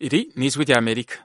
Iri ni ijwi rya Amerika.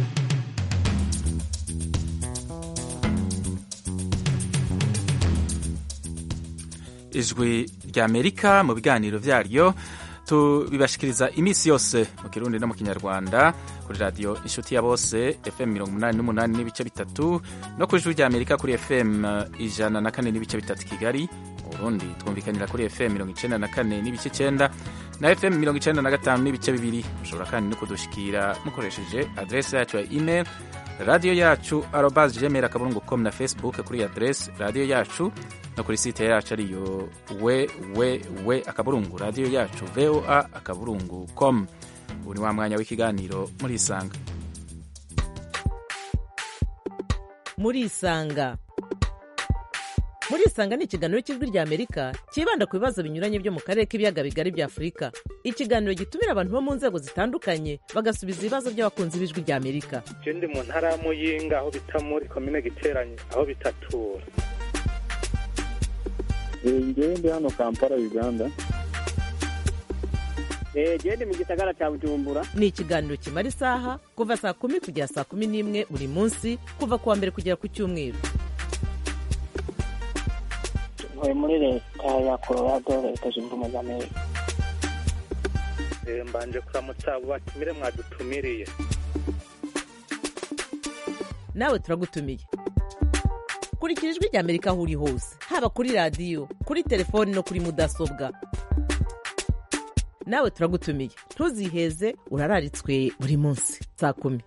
Ijwi rya Amerika mu biganiro vyaryo tubibashikiriza imisi yose mu Kirundi no mu Kinyarwanda kuri radio Inshuti ya Bose FM 88 n'ibice bitatu no ku Ijwi rya Amerika kuri FM 104 n'ibice bitatu Kigali. Mu Burundi twumvikanira kuri FM 94 n'ibice 9 na FM 95 n'ibice bibiri. Mushobora kandi no kudushikira mukoresheje adresse yacu ya email radio yacu @gmail.com na Facebook kuri adresse radio yacu no kuri site yacu ariyo radio yacu voa.com. Uri wa mwanya w'ikiganiro muri Isanga. Muri Isanga ni ikiganiro cy'Ijwi rya Amerika kibanda ku bibazo binyuranye byo mu karere k'ibiyaga bigari bya Afurika. Ikiganiro gitumira abantu bo mu nzego zitandukanye bagasubiza ibibazo by'abakunzi b'Ijwi rya Amerika. Je ndi mu ntara ya Muyinga aho bita muri commune Giteranyi aho bitatura. Ndi hano Kampala Uganda. Ndi mu gisagara cya Bujumbura. Ni ikiganiro kimara isaha kuva saa 10 kugera saa 11 buri munsi kuva kuwa mbere kugera ku cyumweru. Ntuye muri leta ya Colorado, leta zunze ubumwe za Amerika. Mbanje kuramutsa abo batumire mwadutumiriye. Nawe turagutumiye. Kurikira Ijwi rya Amerika aho uri hose, haba kuri radio, kuri telefone no kuri mudasobwa. Nawe turagutumiye. Ntuziheze, urararitswe buri munsi saa 10.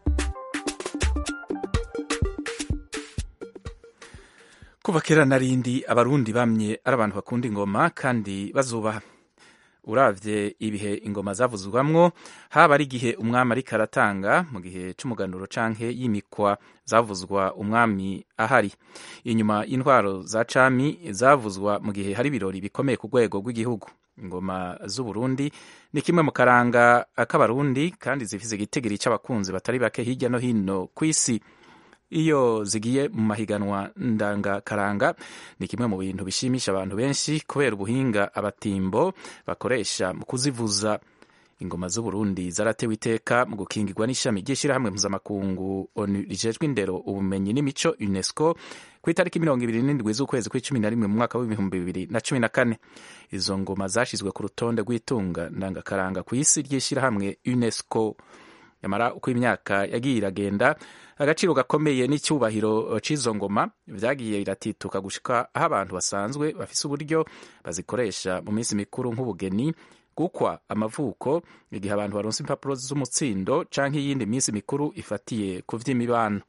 Kuva kera narindi abarundi bamye ari abantu bakunda ingoma kandi bazubaha. Uravye ibihe ingoma zavuzwamwo, haba ari igihe umwami ariko aratanga mu gihe c'umuganuro canke yimikwa zavuzwa umwami ahari. Inyuma y'intwaro za cami zavuzwa mu gihe hari ibirori bikomeye ku rwego rw'igihugu. Ingoma z'u Burundi ni kimwe mu karanga k'abarundi kandi zifise igitigiri c'abakunzi batari bake hirya no hino kw'isi. Iyo zigiye mu mahiganwa ndangakaranga ni kimwe mu bintu bishimisha abantu benshi kubera ubuhinga abatimbo bakoresha mu kuzivuza. Ingoma z'u Burundi zaratewe iteka mu gukingirwa n'ishami ry'ishirahamwe mpuzamakungu ONU rijejwe indero, ubumenyi n'imico UNESCO ku itariki 27 z'ukwezi kwa11 mu mwaka w'2014. Izo ngoma zashizwe ku rutonde rw'itunga ndangakaranga ku isi ry'ishirahamwe UNESCO. Yamara uko imyaka yagiye iragenda, agaciro gakomeye n'icyubahiro c'izo ngoma vyagiye iratituka gushika aho abantu basanzwe bafise uburyo bazikoresha mu minsi mikuru nk'ubugeni, gukwa, amavuko, igihe abantu baronse impapuro z'umutsindo canke iyindi minsi mikuru ifatiye ku vy'imibano.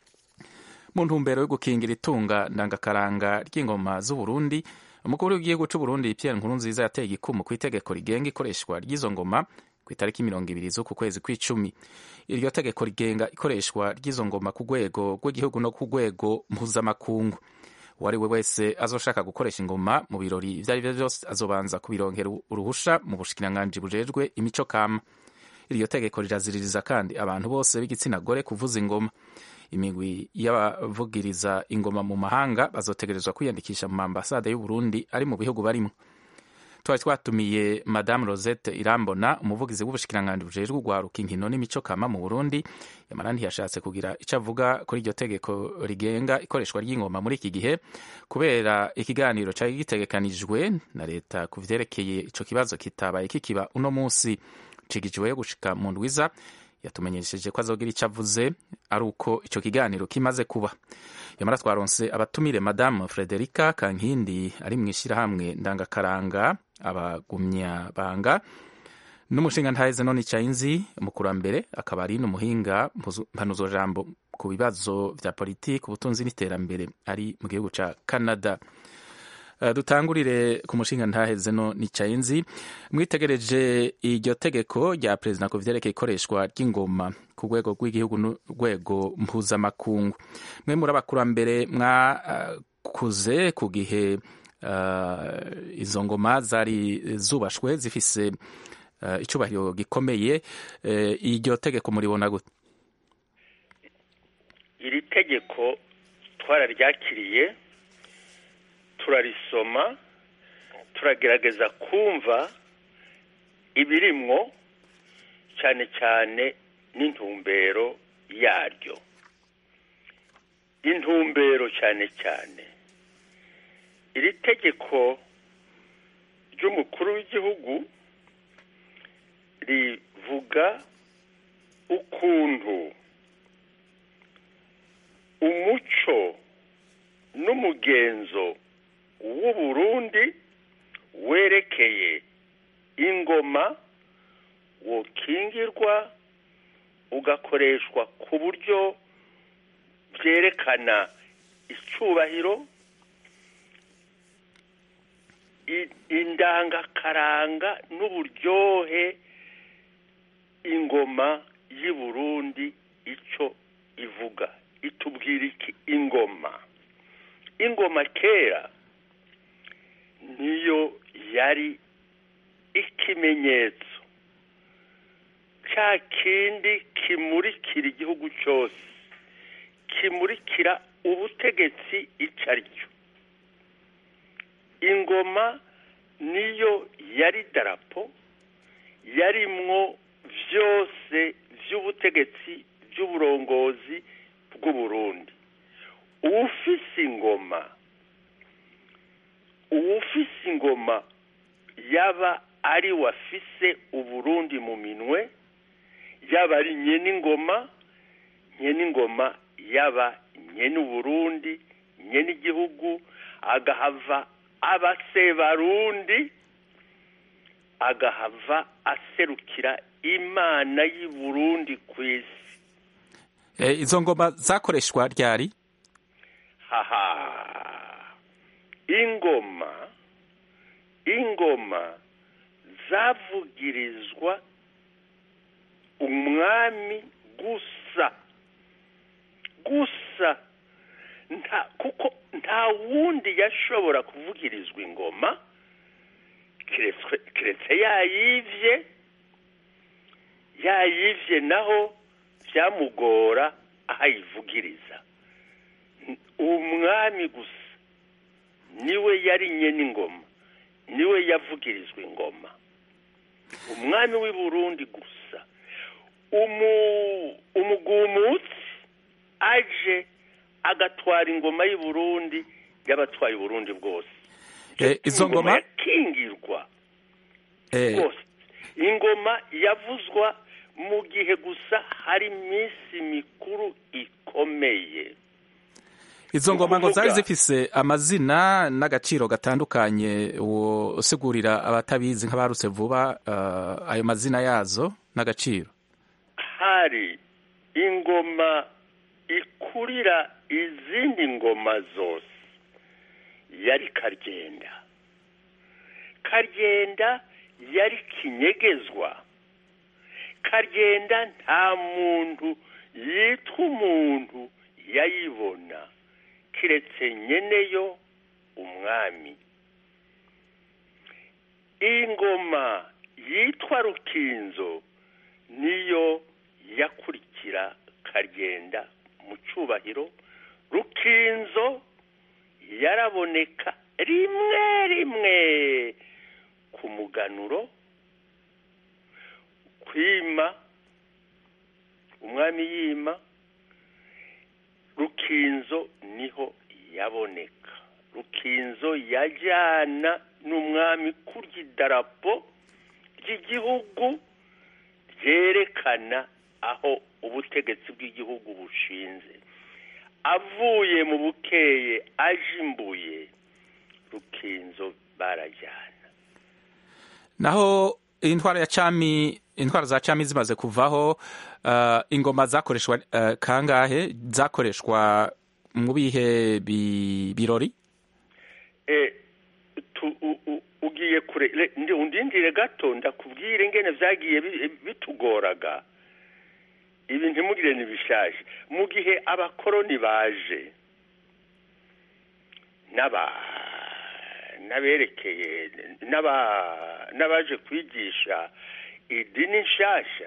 Mu ntumbero yo gukingira itunga ndangakaranga ry'ingoma z'u Burundi, umukuru w'igihugu c'u Burundi Pierre Nkurunziza yateye igikumu ku itegeko rigenga ikoreshwa ry'izo ngoma ku itariki 20 z'uku kwezi kw'icumi. Iryo tegeko rigenga ikoreshwa ry'izo ngoma ku rwego rw'igihugu no ku rwego mpuzamakungu. Uwari we wese azoshaka gukoresha ingoma mu birori ivyo arivyo vyose azobanza kubironkera uruhusha mu bushikiranganji bujejwe imico kama. Iryo tegeko riraziririza kandi abantu bose b'igitsina gore kuvuza ingoma. Imigwi y'abavugiriza ingoma mu mahanga bazotegerezwa kwiyandikisha mu ambasade y'u Burundi ari mu bihugu barimo. Twari twatumiye Madame Rosette Irambona, umuvugizi w'ubushikiranganji bujejwe ugwaruka inkino n'imico kama mu Burundi. Yamara ntiyashatse kugira ico avuga kuri iryo tegeko rigenga ikoreshwa ry'ingoma muri iki gihe kubera ikiganiro cari gitegekanijwe na leta ku vyerekeye ico kibazo kitabaye kikiba uno musi. Cigijwe gushika mu ndwiza yatumenyesheje ko azogira ico avuze ari uko ico kiganiro kimaze kuba. Yamara twaronse abatumire Madame Frederica Kankindi ari mw'ishirahamwe ndangakaranga abagumya banga n'umushinga ntahize none Chainzi umukurambere akaba ari n'umuhinga mpanuzo jambo ku bibazo vya politiki, ubutunzi n'iterambere ari mu gihugu ca Canada. Dutangurire ku mushinga ntaheze none Chainzi, mwitegereje iryo tegeko rya president ku vyerekeye ikoreshwa ry'ingoma ku rwego rw'igihugu n'urwego mpuzamakungu. Mwe muri abakurambere mwakuze ku gihe izo ngoma zari zubashwe zifise icubahiro gikomeye, iryo tegeko muribona gute? Iri tegeko twararyakiriye, turarisoma, turagerageza kumva ibirimwo, cyane cyane n'intumbero yaryo. Intumbero cyane cyane iri tegeko ry'umukuru w'igihugu rivuga ukuntu umuco n'umugenzo w'u Burundi werekeye ingoma wokingirwa ugakoreshwa ku buryo byerekana icyubahiro, indangakaranga n'uburyohe ingoma y'i Burundi icyo ivuga. Itubwira iki ingoma? Ingoma kera niyo yari ikimenyetso cya kindi kimurikira igihugu cyose, kimurikira ubutegetsi icyo ari cyo. Ingoma niyo yari darapo, yarimwo byose by'ubutegetsi by'uburongozi bw'u Burundi. Uwufise ingoma yaba ari wafise Uburundi mu minwe, yaba ari nyene ingoma yaba nyene Uburundi, nyene igihugu, agahava abasebarundi, agahava aserukira Imana y'i Burundi ku isi. Izo ngoma zakoreshwa ryari? Ingoma zavugirizwa umwami gusa kuko nta wundi yashobora kuvugirizwa ingoma kiretse yayivye naho byamugora ahayivugiriza. Umwami gusa niwe yari nyene ingoma, niwe yavugirizwa ingoma. Umwami w'i Burundi gusa. Umugumutsi aje agatwara ingoma y'i Burundi, yabatwaye Burundi bwose. Izo ngoma yakingirwa bwose. Ingoma yavuzwa mu gihe gusa hari iminsi mikuru ikomeye. Izo ngoma ngo zari zifise amazina n'agaciro gatandukanye, usigurira abatabizi nk'abarutse vuba ayo mazina yazo n'agaciro. Hari ingoma ikurira izindi ngoma zose yari Karyenda yari kinyegezwa. Karyenda nta muntu yitwa umuntu yayibona kiretse nyeneyo umwami. Ingoma yitwa Rukinzo niyo yakurikira Karyenda mu cyubahiro. Rukinzo yaraboneka rimwe ku muganuro, kwima umwami yima. Rukinzo niho yaboneka. Rukinzo yajyana n'umwami kurya idarapo ry'igihugu ryerekana aho ubutegetsi bw'igihugu bushinze. Avuye mu bukeye ajimbuye, Rukinzo barajyana. Naho intwaro za cami zimaze kuvaho, ingoma zakoreshwa kangahe? Zakoreshwa mu bihe birori? Ugiye kure, undindire gato ndakubwire ingene vyagiye bitugoraga. Ibi ntimugire nibishaje. Mu gihe abakoroni baje n'aberekeye n'abaje kwigisha idini nshasha,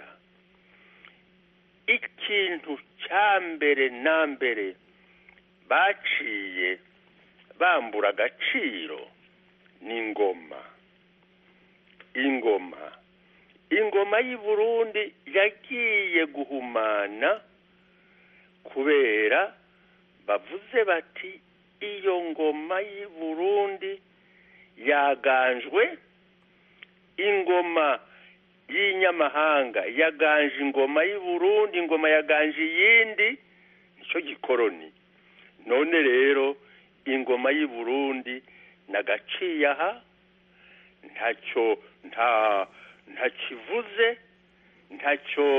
ikintu cya mbere na mbere baciye bambura agaciro ni ingoma. ingoma y'i Burundi yagiye guhumana kubera bavuze bati iyo ngoma y'i Burundi yaganjwe, ingoma y'inyamahanga yaganje ingoma y'i Burundi, ingoma yaganje iyindi, nicyo gikoroni. None rero ingoma y'i Burundi nagaciye aha, ntacyo ntakivuze, ntacyo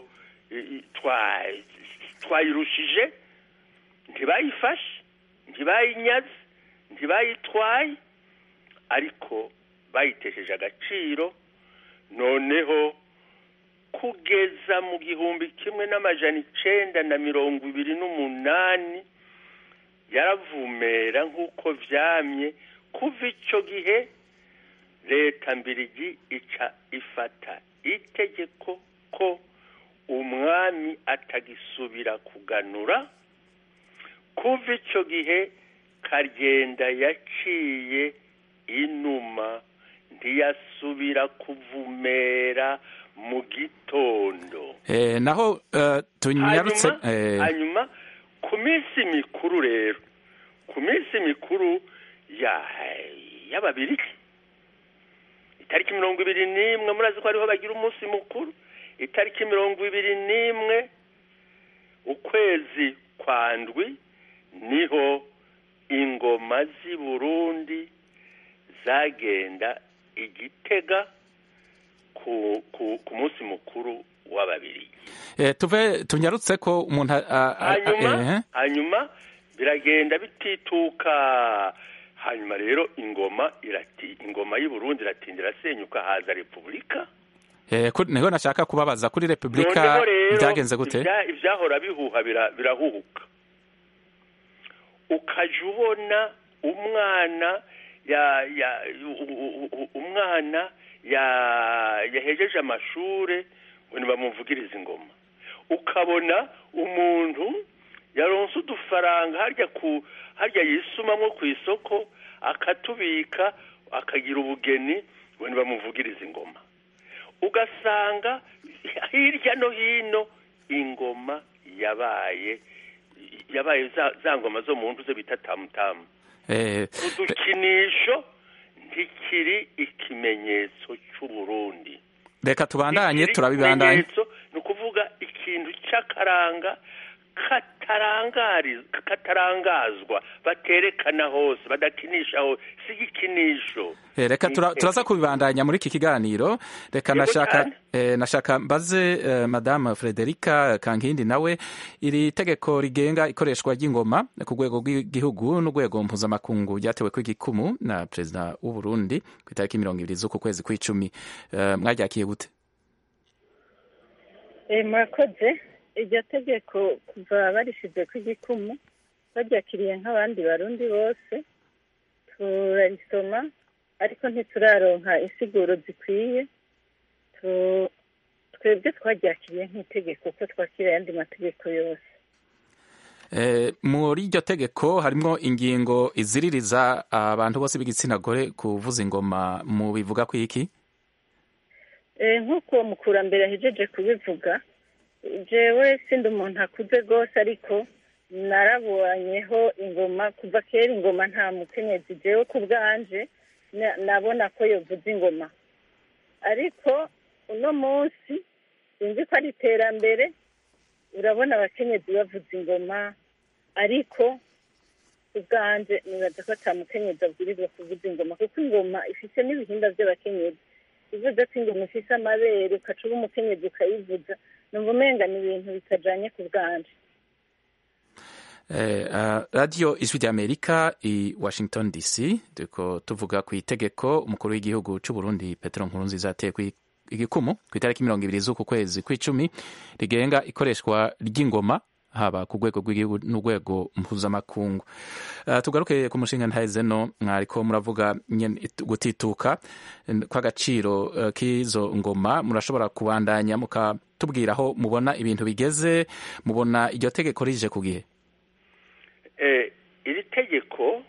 twayirushije, ntibayifashe, ntibayinyaze, ntibayitwaye, ariko bayitesheje agaciro. Noneho kugeza mu 1928 yaravumera nk'uko vyamye. Kuva ico gihe leta mbirigi ica ifata itegeko ko umwami atagisubira kuganura. Kuva ico gihe Karyenda yaciye inuma, ntiyasubira kuvumera mu gitondo. Naho tunyarutse hanyuma ku minsi mikuru rero, ku minsi mikuru y'ababirigi, itariki 21 murazi ko ariho bagira umunsi mukuru, itariki 21 ukwezi kwa ndwi niho ingoma z'i Burundi zagenda igitega ku munsi mukuru w'ababirigi. Tunyarutse ko umuntu hanyuma biragenda bitituka. Hanyuma rero ingoma y'i Burundi iratindira senyuka, haza repubulika. Niho nashaka kubabaza kuri repubulika byagenze gute? Ivyahora bihuha birahuhuka, ukaja ubona umwana yahejeje amashure ngo ntibamuvugirize ingoma, ukabona umuntu yaronse udufaranga harya yisumamwo ku isoko akatubika akagira ubugeni ngo ntibamuvugirize ingoma. Ugasanga hirya no hino ingoma yabaye za ngoma zo mu ntuze bita tamutamu. Udukinisho ntikiri ikimenyetso cy'Uburundi. Reka tubandanye turabibandanye. Ni ukuvuga ikintu cy'akaranga katarangazwa, baterekana hose, badakinisha hose, si igikinisho. Reka turaza kubibandanya muri iki kiganiro. Reka nashaka mbaze Madame Frederica Kankindi, nawe iri tegeko rigenga ikoreshwa ry'ingoma ku rwego rw'igihugu n'urwego mpuzamakungu ryatewe ku igikumu na Perezida w'u Burundi ku itariki 20 z'uku kwezi kw'icumi, mwaryakiye gute? Murakoze. Iryo tegeko kuva barishize ku igikumu baryakiriye nk'abandi barundi bose, turarisoma ariko ntituraronka insiguro zikwiye. Twebwe twaryakiriye nk'itegeko ko twakira ayandi mategeko yose. Muri iryo tegeko harimo ingingo iziririza abantu bose b'igitsina gore kuvuza ingoma, mu bivuga ku iki? Nk'uko mukurambere ahejeje kubivuga, jewe sindi umuntu akuze rwose, ariko narabonyeho ingoma kuva kera. Ingoma nta mukenyezi jewe ku bwanje nabona ko yovuza ingoma, ariko uno munsi sinzi ko ari iterambere. Urabona abakenyezi bavuza ingoma, ariko ubwanje nibaza ko ata mukenyezi abwirizwa kuvuza ingoma, kuko ingoma ifite n'ibihimba by'abakenyezi. Ivuze ko ingoma ifise amabere ukaca uba umukenyezi ukayivuza, numva umenga ni ibintu bitajanye ku bwanje. Radio Ijwi ry'Amerika i Washington DC, turiko tuvuga ku itegeko umukuru w'igihugu c'u Burundi Petero Nkurunziza yateye ku igikumu ku itariki 20 z'uku kwezi kw'icumi rigenga ikoreshwa ry'ingoma haba ku rwego rw'igihugu n'urwego mpuzamakungu. Tugaruke ku mushinga ntahezeno, mwariko muravuga gutituka kw'agaciro k'izo ngoma. Murashobora kubandanya mukatubwira aho mubona ibintu bigeze, mubona iryo tegeko rije ku gihe? Iri tegeko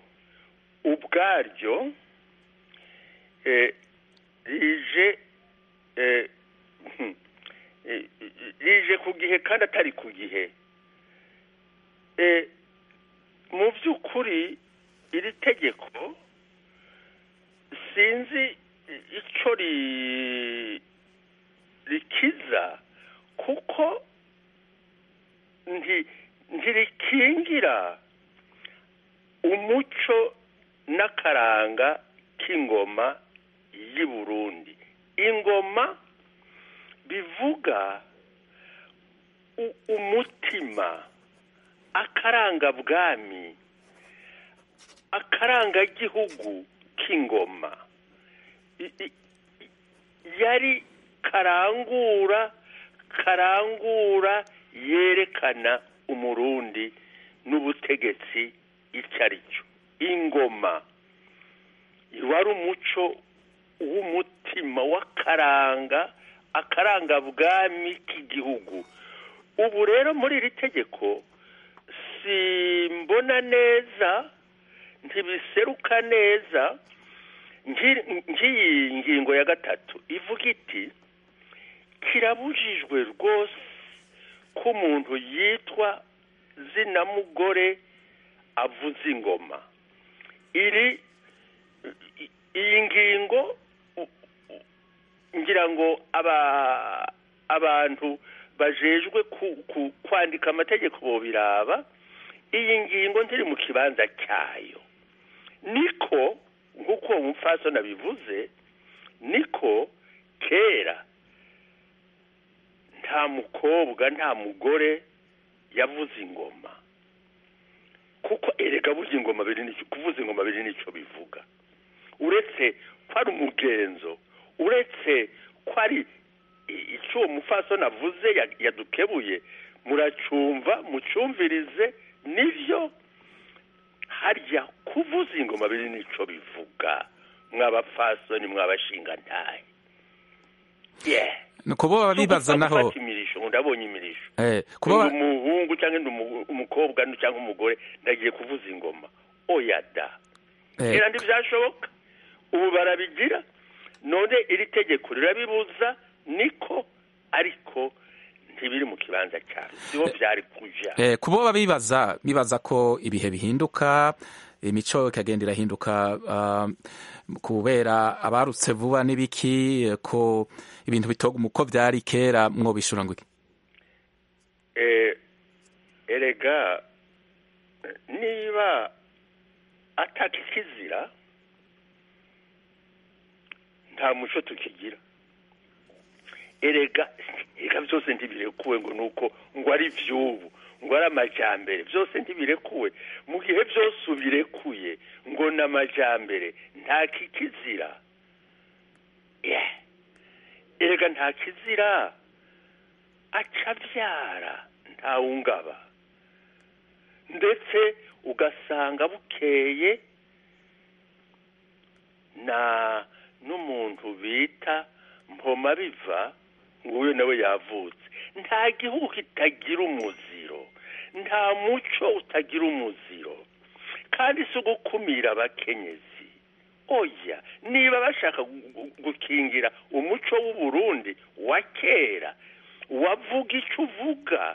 ubwaryo rije rije ku gihe kandi atari ku gihe. Mu by'ukuri iri tegeko sinzi icyo rikiza kuko ntirikingira umuco n'akaranga k'ingoma y'i Burundi. Ingoma bivuga umutima, akaranga bwami, akaranga gihugu k'ingoma. Yari karangura yerekana umurundi n'ubutegetsi icyo ari cyo. Ingoma wari umuco w'umutima akaranga bwami k'igihugu. Ubu rero muri iri tegeko simbona neza, ntibiseruka neza. Ngiyi ngingo ya 3 ivuga iti kirabujijwe rwose ko umuntu yitwa zina mugore avuza ingoma. Iyi ngingo ngira ngo abantu bajejwe kwandika amategeko bo biraba. Iyi ngingo ntiri mu kibanza cyayo. Niko nk'uko umupfasoni abivuze, niko kera nta mukobwa nta mugore yavuze ingoma, kuko erega kuvuza ingoma biri nicyo bivuga. Uretse ko ari umugenzo, uretse ko ari icyo uwo mupfasoni avuze yadukebuye, muracumva mucumvirize, nivyo harya kuvuza ingoma biri nico bivuga, mw'abapfasoni mw'abashingantahe. Kuba bibaza naho ndabonye imirisho kuba umuhungu cyangwa umukobwa cyangwa umugore ndagiye kuvuza ingoma, oya da, era ndi byashoboka. Ubu barabigira, none iri tegeko rirabibuza, niko ariko ntibiri mu kibanza cyane, siho byari kuja. Kuba bibaza ko ibihe bihinduka, imico ikagenda irahinduka, kubera abarutse vuba n'ibiki, ko ibintu bitoga uko byari kera, mwo bishura ngo iki? Erega niba atakikizira nta muco tukigira. Erega byose ntibirekuwe ngo nuko ngo ari vyubu, ngo ari amajambere, byose ntibirekuwe. Mu gihe byose ubirekuye ngo n'amajambere, nta kikizira. Erega nta kizira acavyara nta wungaba, ndetse ugasanga bukeye n'umuntu bita mpoma biva nguyo nawe yavutse. Nta gihugu kitagira umuziro, nta muco utagira umuziro, kandi si ugukumira abakenyezi. Oya, niba bashaka gukingira umuco w'u Burundi wa kera, wavuga icyo uvuga,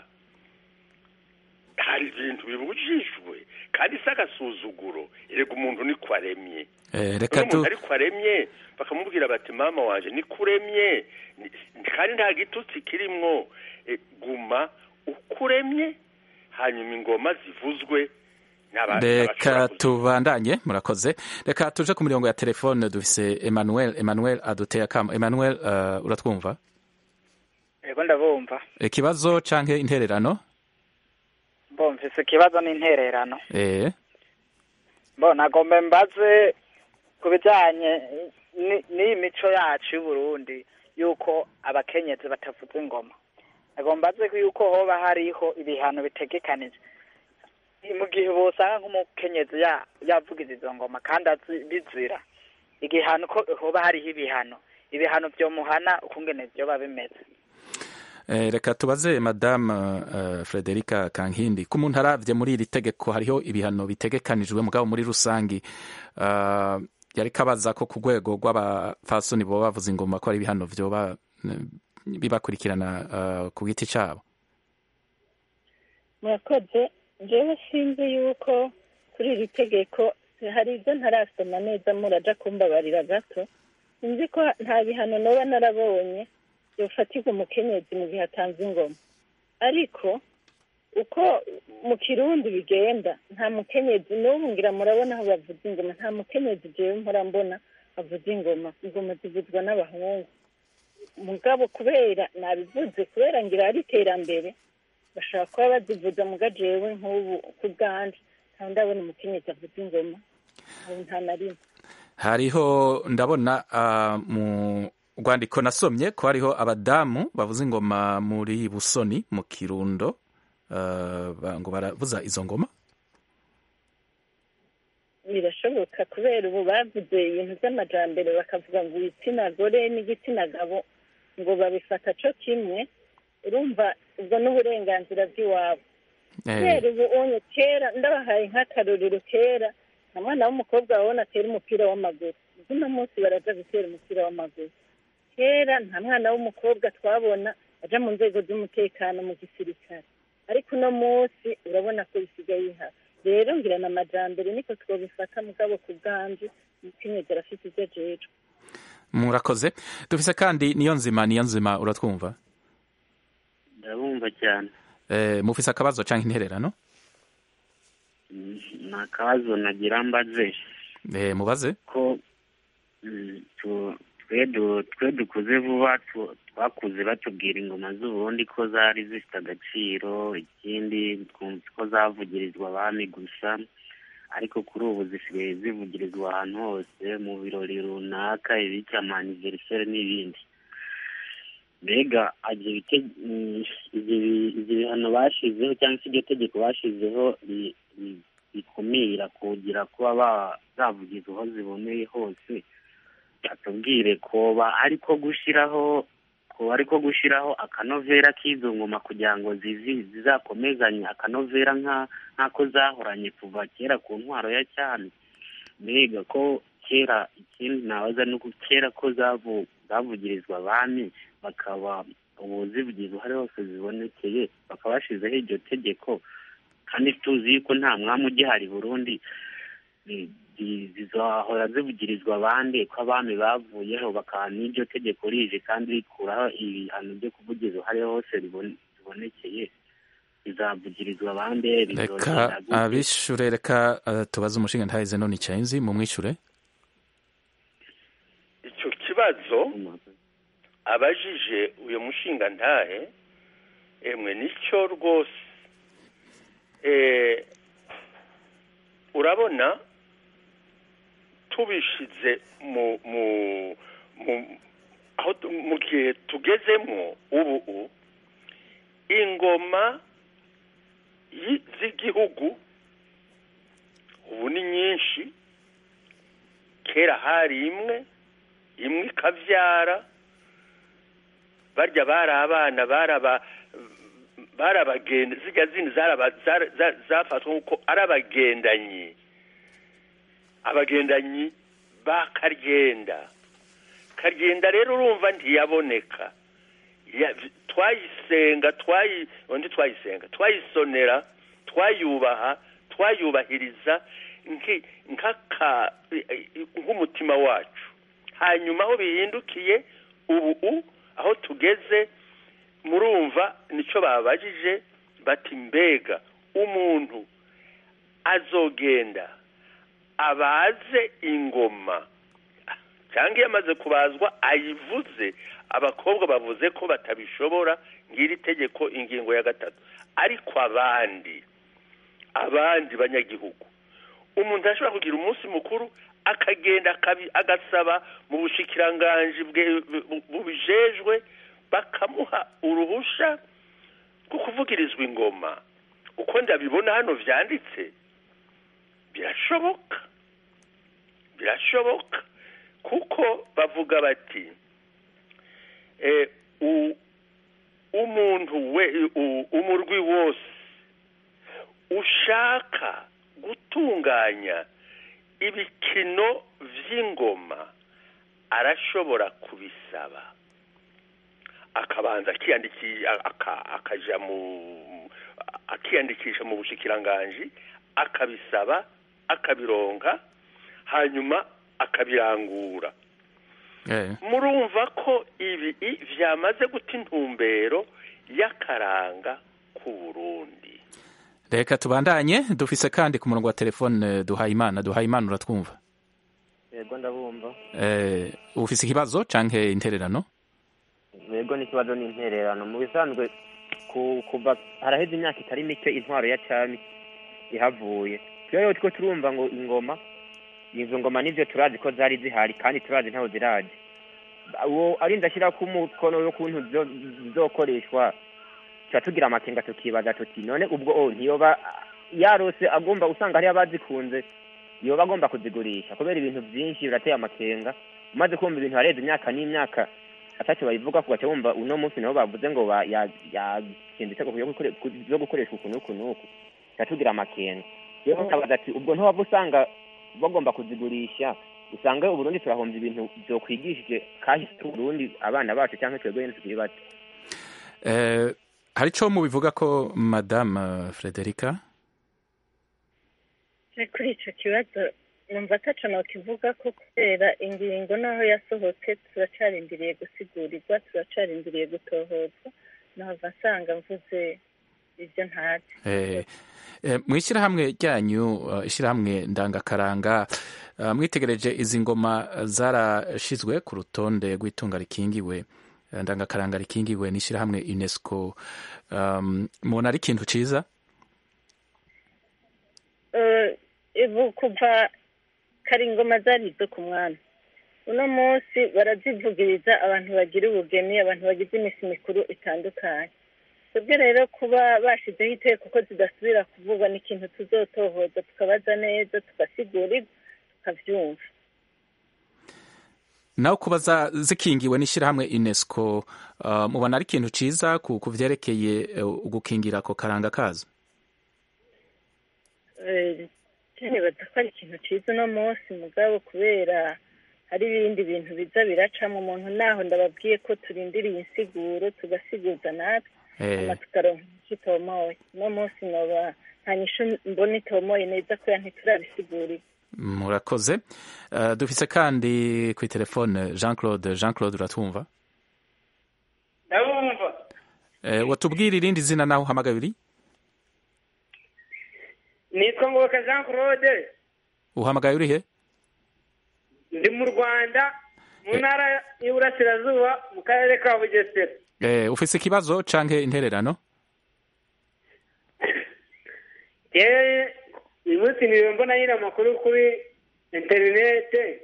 hari ibintu bibujijwe, kandi si agasuzuguro. Erega umuntu niko aremye. Umuntu ariko aremye bakamubwira bati mama wanje nikuremye, kandi nta gitutsi kirimwo. Guma ukuremye, hanyuma ingoma zivuzwe. Reka tubandanye, murakoze. Reka tuje ku mirongo ya telefone, dufise Emmanuel aduteye akamo. Emmanuel, uratwumva? Yego ndabumva. Ikibazo canke intererano? Mfise ikibazo n'intererano. Nagomba mbaze ku bijanye n'imico yacu y'u Burundi, yuko abakenyezi batavuza ingoma. Nagomba mbaze yuko hoba hariho ibihano bitegekanije mu gihe bosanga nk'umukenyezi yavugiza izo ngoma kandi bizira, igihano ko hoba hariho ibihano byomuhana ukungene vyoba bimeze. Reka tubaze Madame Frederica Kankindi, ko umuntu aravye muri iri tegeko hariho ibihano bitegekanijwe, mugabo muri rusangi yari kabaza ko ku rwego rw'abafasoni bo bavuza ingoma ko ari ibihano vyoba bibakurikirana ku giti cyabo? murakoze. jewe sinzi yuko kuri iri tegeko hari ibyo ntarasoma neza, muraja kumbabarira gato. sinzi ko nta bihano noba narabonye yofatirwa umukenyezi mu gihe atanze ingoma, ariko uko mu kirundi bigenda nta mukenyezi n'ubu ngira murabona aho bavuza ingoma, nta mukenyezi jewe mpora mbona avuza ingoma. ingoma zivuzwa n'abahungu, mugabo kubera nabivuze kubera ngira ari iterambere bashaka kuba bazivuza muga jewe nk'ubu ku bwanje nta ndabona umukenyezi avuza ingoma, nta na rimwe. hariho ndabona mu rwandiko nasomye ko hariho abadamu bavuza ingoma muri Busoni mu Kirundo, ngo baravuza izo ngoma. birashoboka kubera ubu bavuze ibintu by'amajambere bakavuga ngo igitsina gore n'igitsina gabo ngo babifata co kimwe, urumva ubwo n'uburenganzira bw'iwabo. kubera ubu onye kera ndabahaye nk'akarorero, kera nta mwana w'umukobwa wabona atera umupira w'amaguru, uno munsi baraja gutera umupira w'amaguru. kera nta mwana w'umukobwa twabona aja mu nzego z'umutekano mu gisirikare, ariko uno munsi urabona ko bisigaye ihari. rero ngira na majambere niko twobifata, mugabo ku bwanje umukenyezi arafite ivyo ajejwe. murakoze. dufise kandi Niyonzima, uratwumva? ndabumva cyane. mufise akabazo canke intererano? ni akabazo nagira mbaze. mubaze. ko twe dukuze vuba twakuze batubwira ingoma z'uburundi ko zari zifite agaciro, ikindi twumva ko zavugirizwa abami gusa, ariko kuri ubu zisigaye zivugirizwa ahantu hose mu birori runaka, ibiki amaniveriseri n'ibindi. mbega ibyo bihano bashizeho cyangwa se iryo tegeko bashizeho bikumira kugira kuba zavugiza aho ziboneye hose, batubwire koba ariko gushiraho akanovera k'izo ngoma kugira ngo zizakomezanye akanovera nk'ako zahoranye kuva kera ku ntwaro ya cyane. mbega ko kera, ikindi nabaza nuko kera ko zavugirizwa abami bakaba ubu zivugiza ahari hose zibonekeye, bakaba bashizeho iryo tegeko, kandi tuzi yuko nta mwami ugihari Burundi, zizahora zivugirizwa abandi ko abami bavuyeho, bakaba n'iryo tegeko rije kandi rikuraho ibihano byo kuvugiza ahari hose zibonekeye, bizavugirizwa abandi. reka abishure, reka tubaze umushinga ntahize none icyenzi mu mwishure icyo kibazo abajije uyu mushinga ntahe, emwe nicyo rwose. urabona tubishize mu gihe tugezemo ubu, ingoma z'igihugu ubu ni nyinshi. kera hari imwe ikavyara, barya bari abana barabagenda, zijya zindi zafatwa nk'uko ari abagendanyi ba Karyenda. rero urumva ntiyaboneka, twayisonera, twayubaha, twayubahiriza nk'umutima wacu. hanyuma aho bihindukiye ubu, aho tugeze, murumva nicyo babajije bati mbega umuntu azogenda abaze ingoma cyangwa iyo amaze kubazwa ayivuze, abakobwa bavuze ko batabishobora ngiri tegeko ingingo ya 3. ariko abandi banyagihugu, umuntu ashobora kugira umunsi mukuru akagenda agasaba mu bushikiranganji bubijejwe bakamuha uruhusha rwo kuvugirizwa ingoma. uko ndabibona hano vyanditse, birashoboka kuko bavuga bati umurwi wose ushaka gutunganya ibikino vy'ingoma arashobora kubisaba, akabanza akiyandikisha mu bushikiranganji akabisaba akabironka hanyuma akabirangura. Murumva ko ibi vyamaze guta intumbero y'akaranga ku Burundi. Reka tubandanye, dufise kandi ku murongo wa telefone Duhayimana. Duhayimana, uratwumva? Yego ndabumva. Ufise ikibazo canke intererano? Yego n'ikibazo n'intererano. Mu bisanzwe kuva haraheze imyaka itari mike intwaro ya cami ihavuye. Rero two turumva ngo ingoma, izo ngoma nivyo turazi ko zari zihari kandi turazi ntaho ziraje. Uwo ari ndashira ku mukono yo kuntu zokoreshwa tugira amakenga tukibaza tuti none ubwo ntiyoba yarose agomba usanga hari abazikunze yoba agomba kuzigurisha kubera ibintu byinshi birateye amakenga. Umaze kumva ibintu hareze imyaka n'imyaka atacyo bayivuga kugaca wumva uno munsi nabo bavuze ngo yakinditse zo gukoresha ukuntu tugira amakenga. Rero nkabaza ati ubwo ntiwaba usanga bagomba kuzigurisha usanga Uburundi turahombye ibintu byo kwigishije kahise Uburundi abana bacu cyangwa twebwe nyine tukiri bato. Hari ico mubivuga ko Madame Frederica? Kuri ico kibazo numva ataco nokivuga ko kubera ingingo naho yasohotse turacarindiriye gusigurigwa, turacarindiriye gutohozwa, nahava nsanga mvuze ivyo ntazi. Mw'ishirahamwe ryanyu ishirahamwe ndangakaranga mwitegereje izi ngoma zarashizwe ku rutonde rw'itunga rikingiwe ndangakaranga rikingiwe n'ishirahamwe UNESCO, mubona ari ikintu ciza? Kuva kari ingoma zarizo ku mwana uno munsi barazivugiriza abantu bagira ubugeni, abantu bagize imisi mikuru itandukanye. Twebwe rero kuba bashizeho iteko ko zidasubira kuvugwa ni ikintu tuzotohoza tukabaza neza tugasigurirwa tukavyumva. Naho kuba zikingiwe n'ishirahamwe UNESCO mubona ari ikintu ciza ku vyerekeye ugukingira ko karanga kazo? Nibaza ko ari ikintu ciza uno munsi mugabo kubera hari ibindi bintu biza biracamo umuntu naho ndababwiye ko turindiriye insiguro tugasiguza natwe tukaronka itomoye. Uno munsi noba nta nyishu mbona itomoye neza kubera ntiturabisigurira. Murakoze. Dufise kandi kuri telefone Jean Claude uratwumva? Ndabumva. Watubwira irindi zina naho uhamagaye uri? Nitwa Ngoboka Jean Claude. Uhamagaye uri he? Ndi mu Rwanda mu ntara y'Iburasirazuba mu karere ka Bugesera. Ufise ikibazo canke intererano? Uyu munsi niwe mbona nyine amakuru kuri interinete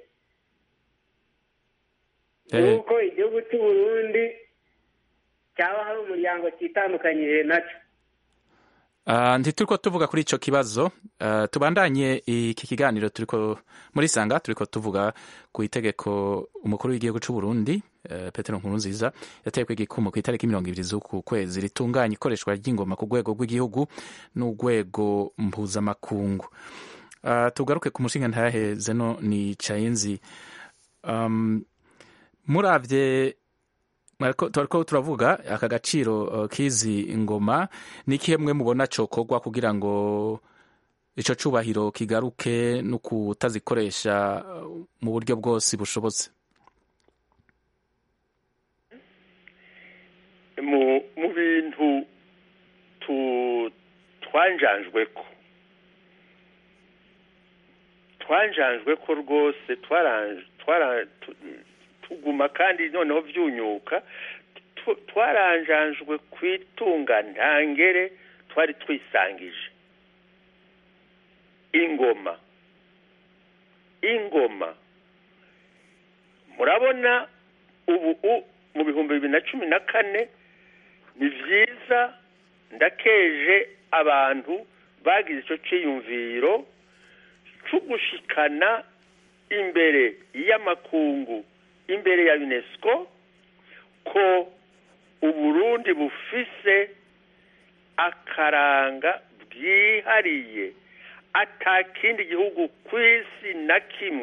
yuko igihugu cy'u Burundi cyaba hari umuryango cyitandukanyije nacyo. Ntituriko tuvuga kuri ico kibazo. Tubandanye iki kiganiro turiko muri Sanga turiko tuvuga ku itegeko umukuru w'igihugu cy'u Burundi Petero Nkurunziza yateye kw'igikumu ku itariki 20 z'uku kwezi ritunganya ikoreshwa ry'ingoma ku rwego rw'igihugu n'urwego mpuzamakungu. Tugaruke ku mushinga ntahe Zeno ni Chainzi. Muravye turiko turavuga aka gaciro kizi ingoma ni kimwe mubona cokorwa kugira ngo ico cubahiro kigaruke no kutazikoresha mu buryo bwose bushobotse? Mu bintu twanjanjweko rwose tuguma kandi noneho vyunyuka twaranjanjwe kwitunga ntangere twari twisangije ingoma murabona ubu mu 2014 ni vyiza ndakeje abantu bagize ico ciyumviro cugushikana imbere y'amakungu imbere ya UNESCO ko Uburundi bufise akaranga bwihariye atakindi gihugu kw'isi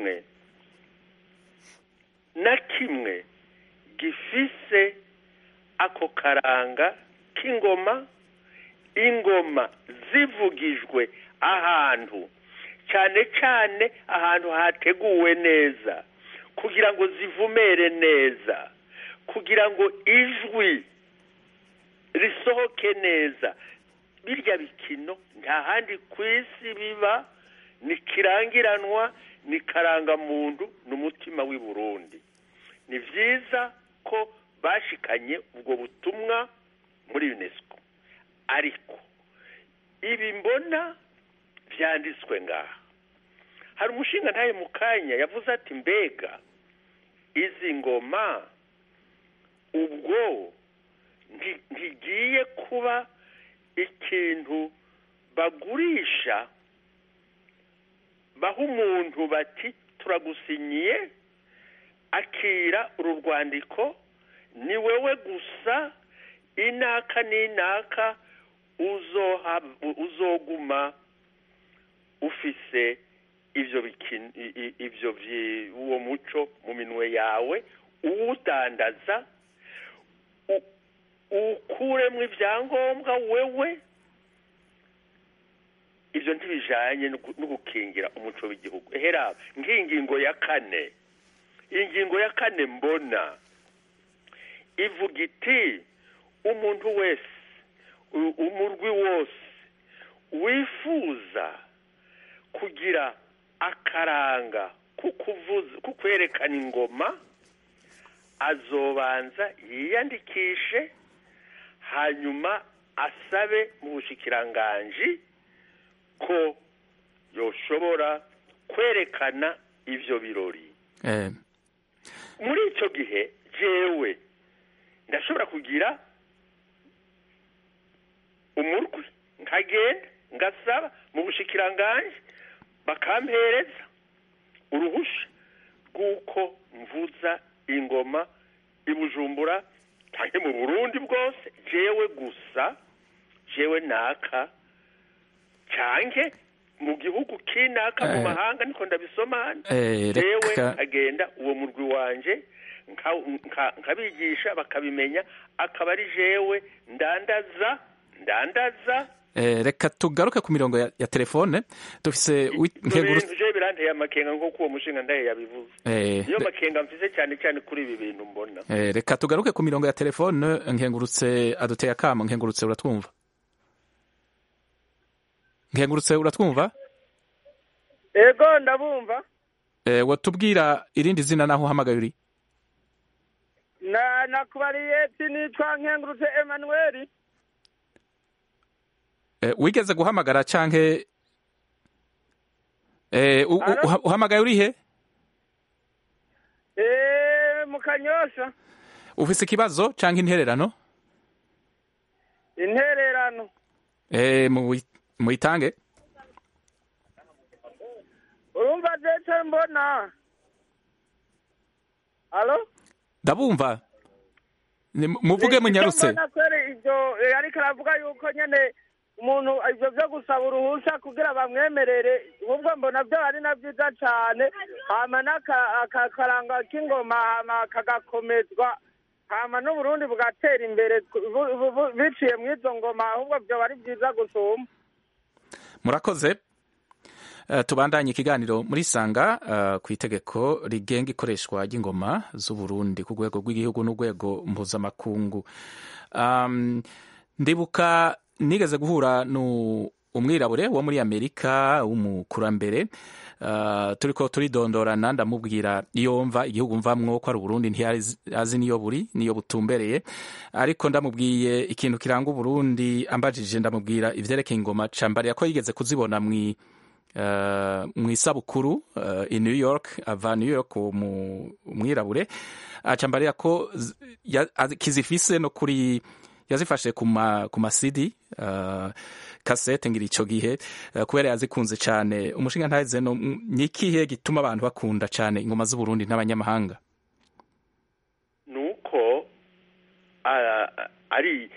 na kimwe gifise ako karanga k'ingoma, ingoma zivugijwe ahantu cyane cyane ahantu hateguwe neza kugira ngo zivumere neza, kugira ngo ijwi risohoke neza. Birya bikino nta handi ku isi biba, ni kirangiranwa, ni karangamuntu, n'umutima w'i Burundi. Ni byiza ko bashikanye ubwo butumwa muri UNESCO, ariko ibi mbona byanditswe ngaha. Hari umushinga ntaye mu kanya yavuze ati mbega izi ngoma ubwo ntigiye kuba ikintu bagurisha, baha umuntu bati turagusinyiye, akira uru rwandiko, ni wewe gusa inaka n'inaka uzoguma ufise ivyo uwo muco mu minwe yawe, uwudandaza ukuremwo ivyangombwa wewe. Ivyo ntibijanye no gukingira umuco w'igihugu. Ehera nk'ingingo ya kane, ingingo ya kane mbona ivuga iti umuntu wese, umurwi wose wifuza kugira akaranga kukwerekana ingoma azobanza yiyandikishe, hanyuma asabe mu bushikiranganji ko yoshobora kwerekana ivyo birori. Muri ico gihe jewe ndashobora kugira umurwi nkagenda ngasaba mu bushikiranganji bakampereza uruhusha rw'uko mvuza ingoma i Bujumbura canke mu Burundi bwose, jewe gusa, jewe naka, canke mu gihugu kinaka mu mahanga, niko ndabisomana. Jewe agenda uwo murwi wanje nkabigisha bakabimenya, akaba ari jewe ndandaza. Reka tugaruke ku mirongo ya telefone. Dufise je biranteye amakenga nko kuwo mushinga ndaye yabivuze. Niyo makenga mfise cyane cyane kuri ibi bintu mbona. Reka tugaruke ku mirongo ya telefone. Nkengurutse aduteye akamo. Nkengurutse uratwumva? Nkengurutse uratwumva? Ego ndabumva. Watubwira irindi zina naho uhamagaye uri? Nakubariye ati nitwa Nkengurutse Emmanuel. Wigeze guhamagara canke uhamagaye uri he? Mu Kanyosha. Ufise ikibazo canke intererano? Intererano. Muyitange. Urumva jeje mbona? Allo? Ndabumva. Muvuge munyarutse. Mbona kwere ivyo ariko aravuga yuko nyene umuntu ivyo byo gusaba uruhusha kugira bamwemerere, ubwo mbona byo ari na byiza cyane. Hama n'akakaranga k'ingoma hama kagakomezwa, hama n'Uburundi bugatera imbere biciye mu izo ngoma, ahubwo byo ari byiza gusoma. Murakoze. Tubandanye ikiganiro muri Sanga ku itegeko rigenga ikoreshwa ry'ingoma z'Uburundi ku rwego rw'igihugu n'urwego mpuzamakungu. Ndibuka nigeze guhura umwirabure wo muri Amerika w'umukurambere, turiko turidondorana, ndamubwira iyo mva igihugu mvamwo ko ari Uburundi, ntiyazi niyo buri niyo butumbereye, ariko ndamubwiye ikintu kiranga Uburundi, ambajije ndamubwira ivyerekeye ingoma, cambariya ko yigeze kuzibona mw'isabukuru i New York, ava New York umwirabure, acambariya ko kizifise no kuri yazifashe ku masidi kasete ngira ico gihe, kubera yazikunze cyane. Umushinga ntaze no nikihe gituma abantu bakunda cyane ingoma z'u Burundi n'abanyamahanga? Nuko ari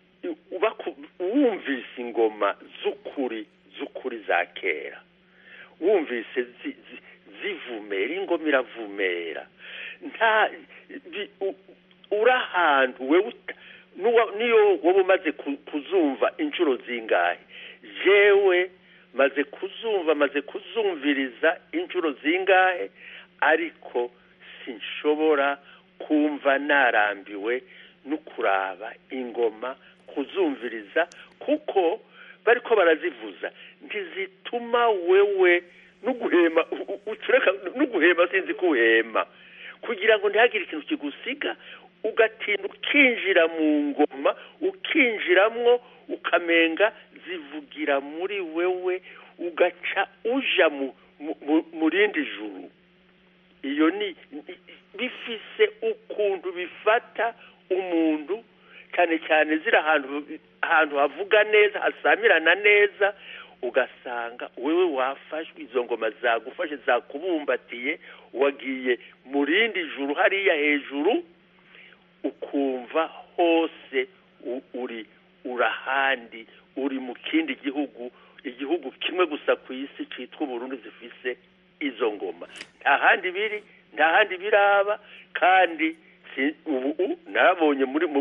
wumvise ingoma z'ukuri za kera, wumvise zivumera, ingoma iravumera, uri ahantu wewe niyo wowe umaze kuzumva inshuro zingahe, jewe maze kuzumviriza inshuro zingahe, ariko sinshobora kumva narambiwe no kuraba ingoma, kuzumviriza, kuko bariko barazivuza ntizituma wewe nuguhema nuguhema sinzi kuhema, kugira ngo ntihagire ikintu kigusiga, ugatinda ukinjira mu ngoma, ukinjiramwo ukamenga zivugira muri wewe, ugaca uja mu rindi juru. Iyo ni bifise ukuntu bifata umuntu, cyane cyane zira ahantu havuga neza, hasamirana neza, ugasanga wewe wafashwe, izo ngoma zagufashe, zakubumbatiye, wagiye mu rindi juru hariya hejuru, ukumva hose urahandi, uri mu kindi igihugu kimwe gusa ku isi citwa Burundi zifise izo ngoma. Nta handi biraba, kandi ubu narabonye mu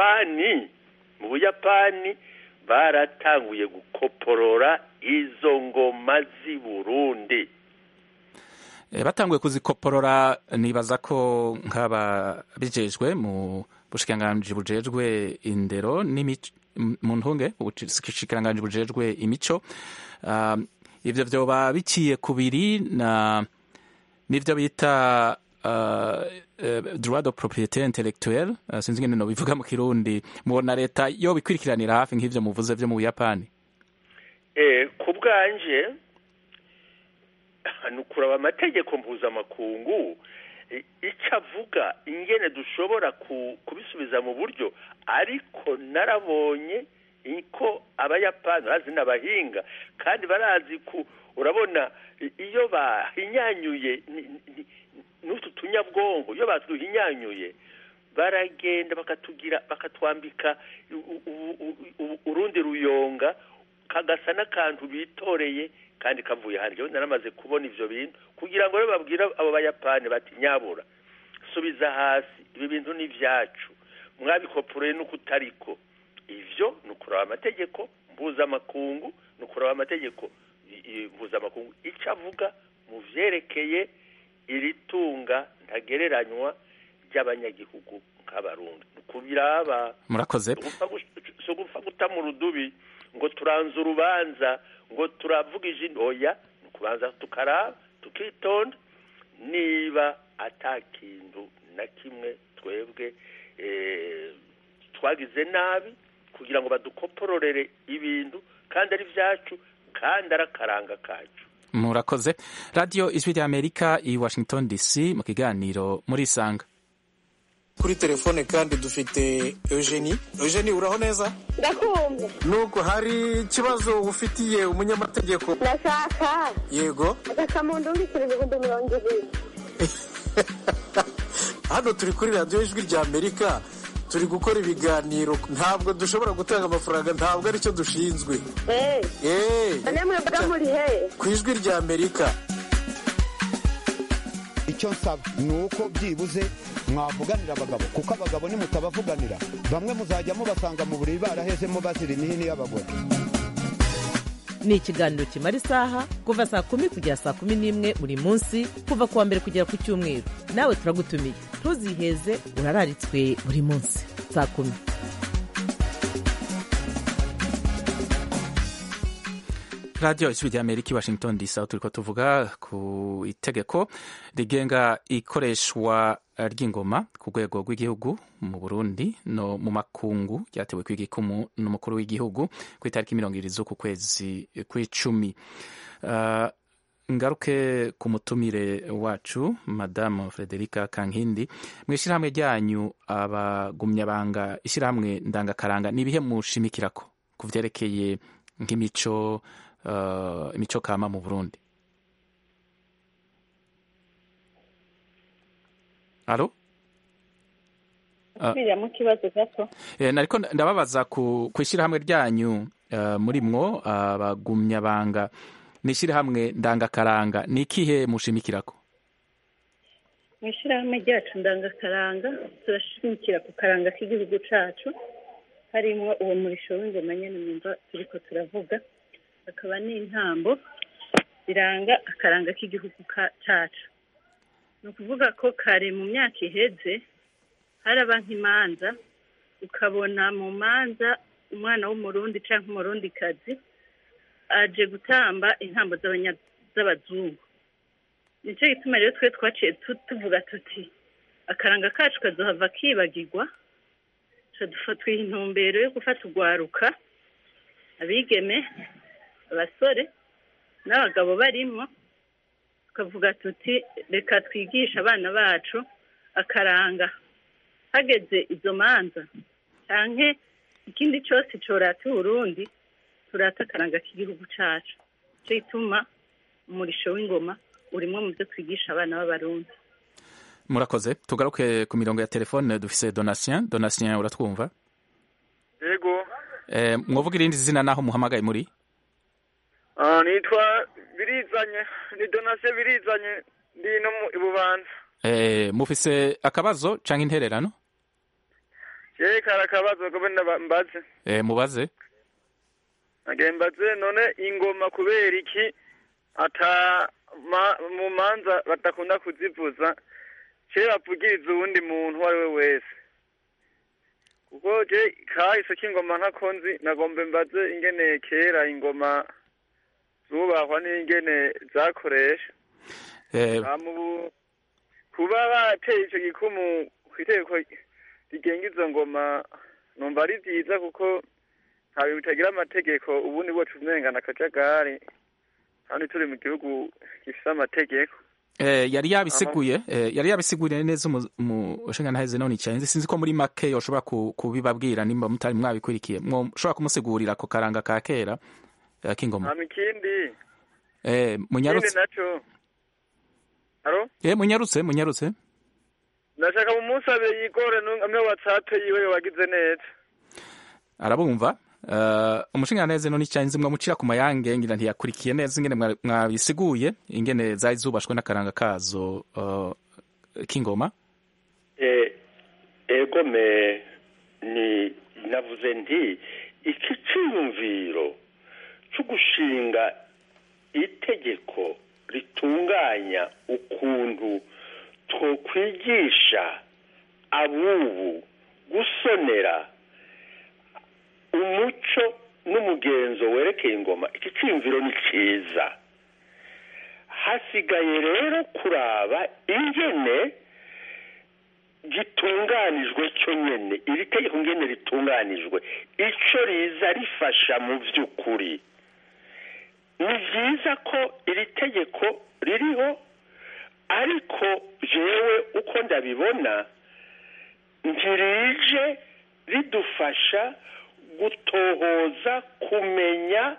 Buyapani baratanguye gukoporora izo ngoma z'i Burundi. Batanguye kuzikoporora, nibaza ko nk'ababijejwe mu bushikiranganji bujejwe indero mu ntunge, ubushikiranganji bujejwe imico, ivyo vyoba biciye kubiri n'ivyo bita droit de propriété intellectuelle, sinzi ngene no bivuga mu Kirundi. Mubona leta yo bikwirikiranira hafi nk'ivyo muvuze vyo mu Buyapani? Ku bwanje nukuraba amategeko mpuzamakungu icyo avuga, ingene dushobora kubisubiza mu buryo, ariko narabonye ko Abayapani bazi n'abahinga, kandi barazi urabona iyo bahinyanyuye n'utu tunyabwongo, iyo batuhinyanyuye baragenda bakatwambika urundi ruyonga, kagasa n'akantu bitoreye kandi kavuye hanze. Naramaze kubona ivyo bintu, kugira ngo rero babwira abo Bayapani bati nyabura subiza hasi, ibi bintu ni vyacu, mwabikoporeye n'ukutariko. Ivyo nukuraba amategeko mpuzamakungu, icyo avuga mu vyerekeye iri tunga ntagereranywa ry'abanyagihugu nk'Abarundi. Kubiraba murakoze, so gupfa guta mu rudubi ngo turanze urubanza, ngo turavugije oya, kubanza tukaraba tukitonda niba atakintu na kimwe twebwe twagize nabi, kugira ngo badukopororere ibintu kandi ari vyacu, kandi arakaranga kacu. Murakoze. Radio Ijwi ry'Amerika i Washington DC, mu kiganiro Murisanga. Kuri telefone kandi dufite Eugenie, uraho neza? Ndakumva. Nuko hari ikibazo ufitiye umunyamategeko? Ndashaka. Yego. Akakamundungikira ibihumbi 20. Hano turi kuri Radio Ijwi ry'Amerika, turi gukora ibiganiro, ntabwo dushobora gutanga amafaranga, ntabwo aricyo dushinzwe. Namwe bwa muri he? Ku Ijwi ry'Amerika. Icyo nsaba ni uko byibuze mwavuganira abagabo, kuko abagabo nimutabavuganira bamwe muzajya mubasanga mu buriri barahezemo bazira imihini y'abagore. Ni ikiganiro kimara isaha kuva saa 10 kugera saa 11 buri munsi, kuva kuwa mbere kugera ku cyumweru. Nawe turagutumiye, ntuziheze, urararitswe buri munsi saa 10. Radio Ijwi ry'Amerika i Washington DC, turiko tuvuga ku itegeko rigenga ikoreshwa ry'ingoma ku rwego rw'igihugu mu Burundi no mu makungu, ryatewe kw'igikumu n'umukuru w'igihugu ku itariki 20 z'uku kwezi kw'icumi. Ngaruke ku mutumire wacu Madame Frederica Kankindi, mw'ishirahamwe ryanyu abagumyabanga, ishirahamwe ndangakaranga, nibihe mushimikirako ku vyerekeye nk'imico imico kama mu Burundi? Alo? Mu kibazo gato. Nariko ndababaza ku ishirahamwe ryanyu murimwo abagumyabanga n'ishirahamwe ndangakaranga, ni ikihe mushimikirako? mu ishyirahamwe ryacu ndangakaranga turashimikira ku karanga k'igihugu cacu harimwo uwo murisho w'ingoma nyene mwumva turiko turavuga, akaba n'intambo ziranga akaranga k'igihugu cacu. Ni ukuvuga ko kare mu myaka iheze haraba nk'imanza, ukabona mu manza umwana w'umurundi canke umurundikazi aje gutamba intambo z'abazungu. Nico gituma rero twe twaciye tuvuga tuti akaranga kacu kazohava kibagirwa, twiha intumbero yo gufata urwaruka, abigeme, abasore n'abagabo barimwo, tukavuga tuti reka twigishe abana bacu akaranga. Hageze izo manza canke ikindi cyose corata Burundi, turata akaranga k'igihugu cacu. Nico gituma umurisho w'ingoma urimwo mu byo twigisha abana b'abarundi. Murakoze. Tugaruke ku mirongo ya telefone, dufise Donatien. Donatien, uratwumva? Yego. Mwovuga irindi zina naho muhamagaye muri? Nitwa Birizanye, ni Donatien Birizanye, ndi no mu Bubanza. Mufise akabazo canke intererano? Kara akabazo ko mbaze. Mubaze. Mbaze none ingoma kubera iki ata mu manza batakunda kuzivuza, bavugiriza uwundi muntu uwo ari we wese? Kuko je kahise k'ingoma ntakonzi, nagombe mbaze ingene kera ingoma zubahwa n'ingene zakoresha. Kuba bateye ico gikumu kw'itegeko rigenga izo ngoma, numva ari vyiza kuko nta bintu bitagira amategeko, ubundi bwo tumengana akajagari kandi turi mu gihugu gifise amategeko. Yari yabisiguye neza umushinga ntaheze none icayenze, sinzi ko muri make yoshobora kubibabwira nimba mutari mwabikurikiye, mwoshobora kumusigurira ako karanga ka kera k'ingoma. Ikindi munyarutse naco. Haro? Munyarutse. Ndashaka mumusabe yigore amwe WhatsApp yiwe wagize neza. Arabumva? Umushinga neza none icayenze mwamucira ku mayange ngira ntiyakurikiye neza ingene mwabisiguye ingene zari zubashwe n'akaranga kazo k'ingoma. Egome ni navuze nti iki cyumviro cyo gushinga itegeko ritunganya ukuntu twokwigisha abubu gusonera umuco n'umugenzo werekeye ingoma. Iki cyumviro ni cyiza, hasigaye rero kuraba ingene gitunganijwe cyo nyene, iri tegeko ngene ritunganijwe, ico riza rifasha mu vy'ukuri. Ni vyiza ko iri tegeko ririho, ariko jewe uko ndabibona ntirije ridufasha gutohoza, kumenya,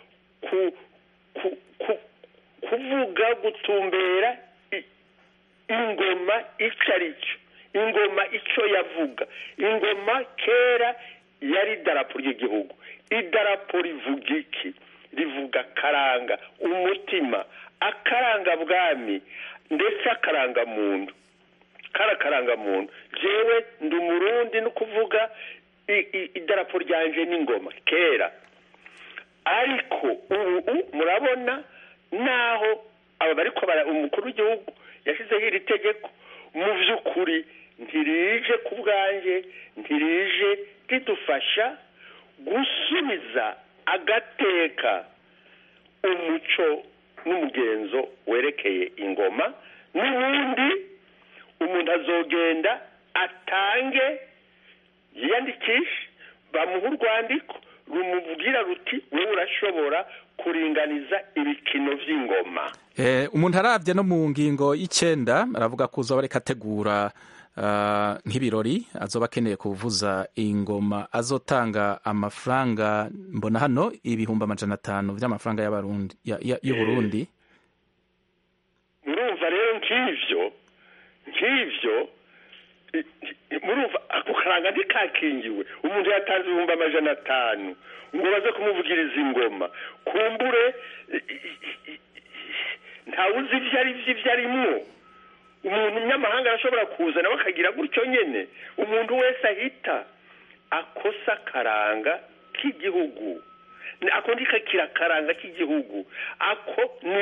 kuvuga, gutumbera ingoma ico aricyo, ingoma ico yavuga. Ingoma kera yari idarapo ry'igihugu. Idarapo rivuga iki? Rivuga karanga, umutima, akaranga bwami, ndetse akaranga muntu. Karanga muntu. Jewe ndi Umurundi, no kuvuga idarapo ryanje n'ingoma kera. Ariko ubu murabona naho aba bariko umukuru w'igihugu yashizeho iri tegeko, mu vy'ukuri ntirije ku bwanje, ntirije ridufasha gusubiza agateka umuco n'umugenzo werekeye ingoma. N'ubundi umuntu azogenda atange, yiyandikishe, bamuha urwandiko rumubwira ruti wowe urashobora kuringaniza ibikino vy'ingoma. Umuntu aravye no mu ngingo y'icenda aravuga ko uzoba ariko ategura nk'ibirori, azoba akeneye kuvuza ingoma, azotanga amafaranga, mbona hano 500 vy'amafaranga y'abarundi y'Uburundi. Murumva rero nk'ivyo murumva ako karanga ntikakingiwe. Umuntu yatanze 500 ngo baze kumuvugiriza ingoma, kumbure ntawuzi ivyo arimwo. umuntu umunyamahanga arashobora kuza nawe akagira gutyo nyene umuntu wese ahita akosa karanga k'igihugu ako ndikakira karanga k'igihugu ako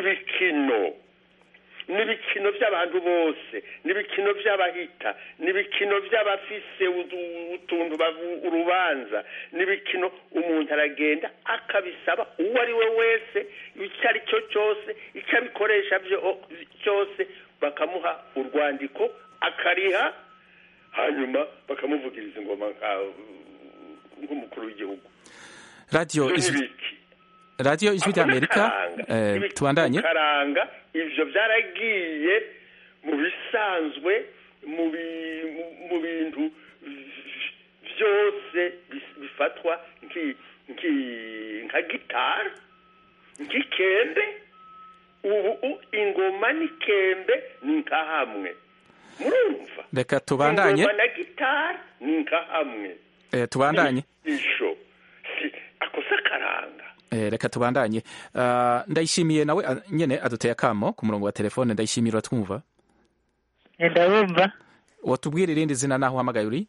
n'ibikino by'abantu bose n'ibikino by'abahita n'ibikino by'abafise utuntu urubanza n'ibikino umuntu aragenda akabisaba uwo ari we wese icyo ari cyo cyose icyo abikoresha cyose bakamuha urwandiko akariha hanyuma bakamuvugiriza ingoma nk'umukuru w'igihugu. radiyo ijwi ry'Amerika tubandanye karanga ivyo byaragiye mu bisanzwe mu bintu byose bifatwa nka gitari nk'ikembe ubu ingoma n'ikembe ni nka hamwe murumva reka tubandanye ingoma na gitari ni nka hamwe tubandanye isho akosa karanga reka tubandanye ndayishimiye nawe nyene aduteye akamo ku murongo wa telefone ndayishimiye uratwumva ndabumva watubwira irindi zina naho uhamagaye uri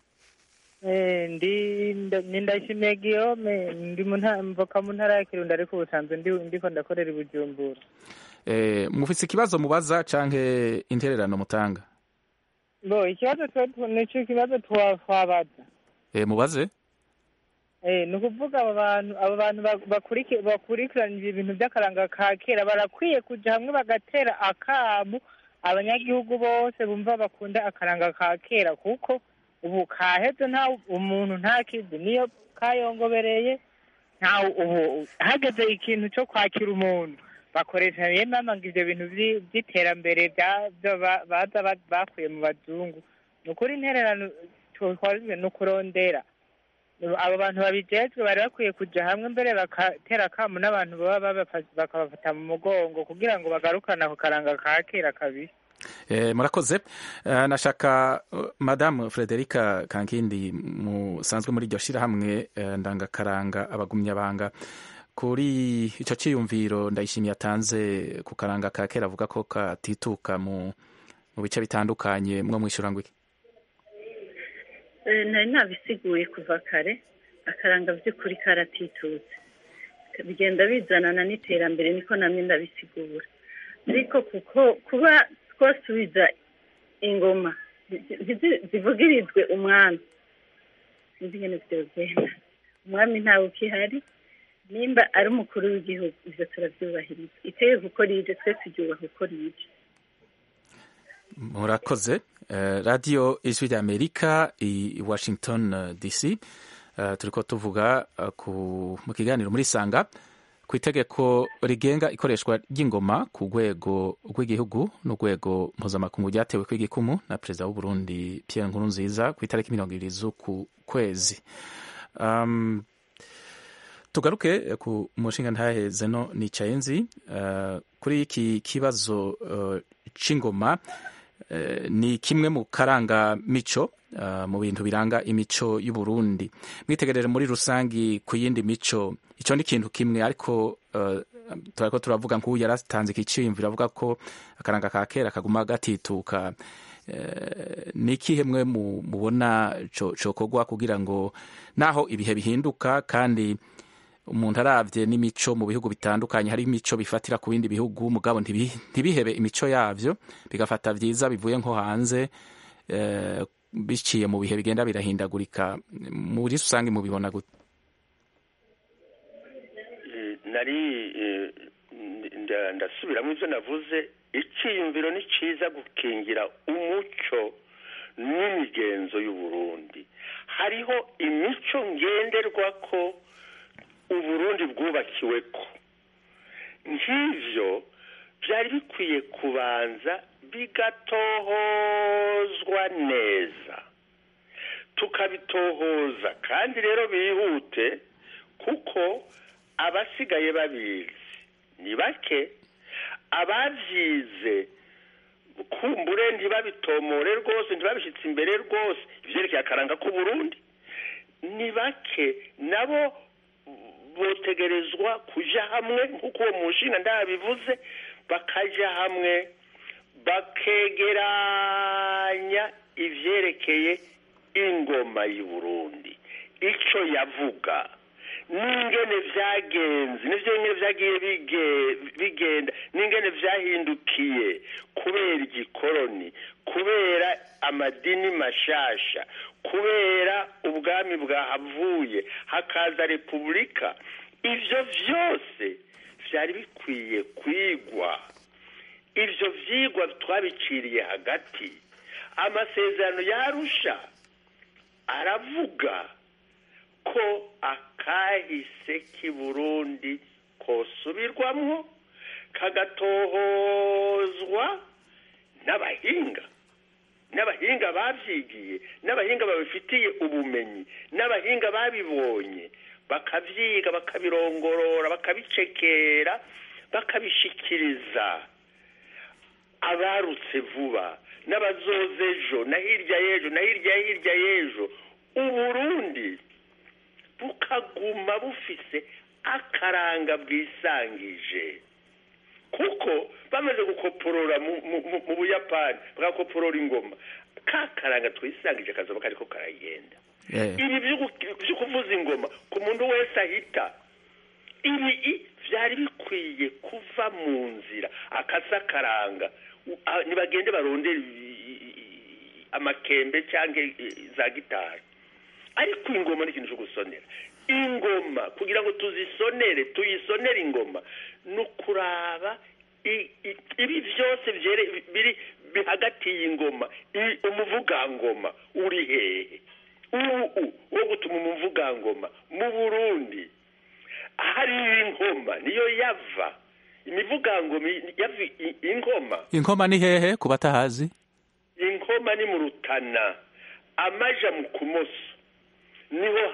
ni ndashimiye Guillaume ndi mvoka mu ntara ya Kirundo ariko ubusanzwe ndiko ndakorera i Bujumbura mufise ikibazo mubaza canke intererano mutanga ikibazo nico kibazo twabaza mubaze ni ukuvuga abo bantu bakurikiranira ibintu by'akaranga ka kera barakwiye kuja hamwe bagatera akamu abanyagihugu bose bumva bakunda akaranga ka kera kuko ubu kaheze nta umuntu ntakizi niyo kayongobereye nta ubu hageze ikintu cyo kwakira umuntu bakoresha yemama ngo ivyo bintu by'iterambere baza bakuye mu bazungu ni ukuri intererano twarizwe no kurondera abo bantu babijejwe bari bakwiye kuja hamwe mbere bakatera akamu n'abantu baba bakabafata mu mugongo kugira ngo bagarukane ako karanga ka kera kabiri. Murakoze. Nashaka Madame Frederica Kankindi musanzwe muri iryo shirahamwe ndangakaranga abagumyabanga kuri ico ciyumviro ndayishimiye atanze ku karanga ka kera avuga ko katituka mu bice bitandukanye mwo mwishura ngwiki. Nari nabisiguye kuva kare akaranga by'ukuri karatitutse bigenda bizanana n'iterambere niko namwe ndabisigura ariko kuko kuba twasubiza ingoma zivugirizwe umwami sinzi ngene vyogenda umwami ntawe ukihari nimba ari umukuru w'igihugu ivyo turavyubahiriza itegeko uko rije twese turyubaha uko rije. Murakoze. Radio Ijwi ry'Amerika i Washington DC turiko tuvuga mu kiganiro muri Sanga ku itegeko rigenga ikoreshwa ry'ingoma ku rwego rw'igihugu n'urwego mpuzamakungu ryatewe kw'igikumu na perezida w'u Burundi Pierre Nkurunziza ku itariki 20 z'uku kwezi. Tugaruke ku mushinga ntahe Zeno Nicayenzi kuri iki kibazo c'ingoma. Ni kimwe mu karanga mico mu bintu biranga imico y'u Burundi mwitegerere muri rusangi ku yindi mico ico ni kintu kimwe ariko turako turavuga nk'ubu yaratanze ikiciyumvira avuga ko akaranga ka kera kaguma gatituka ni ikihe mwe mubona cokorwa kugira ngo naho ibihe bihinduka kandi umuntu aravye n'imico mu bihugu bitandukanye hari imico bifatira ku bindi bihugu mugabo ntibihebe imico yavyo bigafata vyiza bivuye nko hanze biciye mu bihe bigenda birahindagurika muri rusange mubibona gute? ndasubiramo ivyo navuze iciyumviro ni ciza gukingira umuco n'imigenzo y'u Burundi hariho imico ngenderwako Uburundi bwubakiweko nk'ivyo byari bikwiye kubanza bigatohozwa neza tukabitohoza kandi rero bihute kuko abasigaye babizi ni bake abavyize kumbure ntibabitomore rwose ntibabishitse imbere rwose ivyerekeye akaranga k'Uburundi ni bake nabo botegerezwa kuja hamwe nk'uko uwo mushinga ndabivuze bakaja hamwe bakegeranya ivyerekeye ingoma y'u Burundi ico yavuga n'ingene vyagenze n'ivyo nyene vyagiye bigenda n'ingene vyahindukiye kubera igikoroni kubera amadini mashasha kubera ubwami bwahavuye hakaza repubulika ivyo vyose vyari bikwiye kwigwa ivyo vyigwa twabiciriye hagati amasezerano yarusha aravuga ko akahise k'i Burundi kosubirwamwo kagatohozwa n'abahinga bavyigiye n'abahinga babifitiye ubumenyi n'abahinga babibonye bakavyiga bakabirongorora bakabicekera bakabishikiriza abarutse vuba n'abazozejo na hirya y'ejo Uburundi bukaguma bufise akaranga bwisangije kuko bamaze gukoporora mu Buyapani bagakoporora ingoma kakaranga twisangije kazoba kariko karagenda ibi vyo kuvuza ingoma ku muntu wese ahita ibi vyari bikwiye kuva mu nzira akasakaranga nibagende barondera amakembe canke za gitari ariko ingoma ni ikintu cyo gusonera ingoma kugira ngo tuyisonere ingoma nukuraba ibi vyose biri hagati y'ingoma umuvugangoma uri hehe wo gutuma umuvugangoma mu Burundi hari ingoma niyo yava imivugangoma yava ingoma ni hehe kubatahazi ingoma ni mu Rutana amaja mu Kumoso niho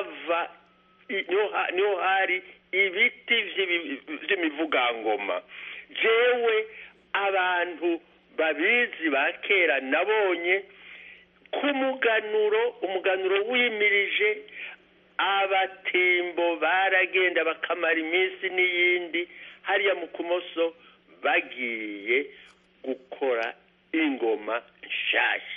hari ibiti vy'imivugangoma jewe abantu babizi bakera nabonye umuganuro wimirije abatimbo baragenda bakamara iminsi n'iyindi hariya mu Kumoso bagiye gukora ingoma nshasha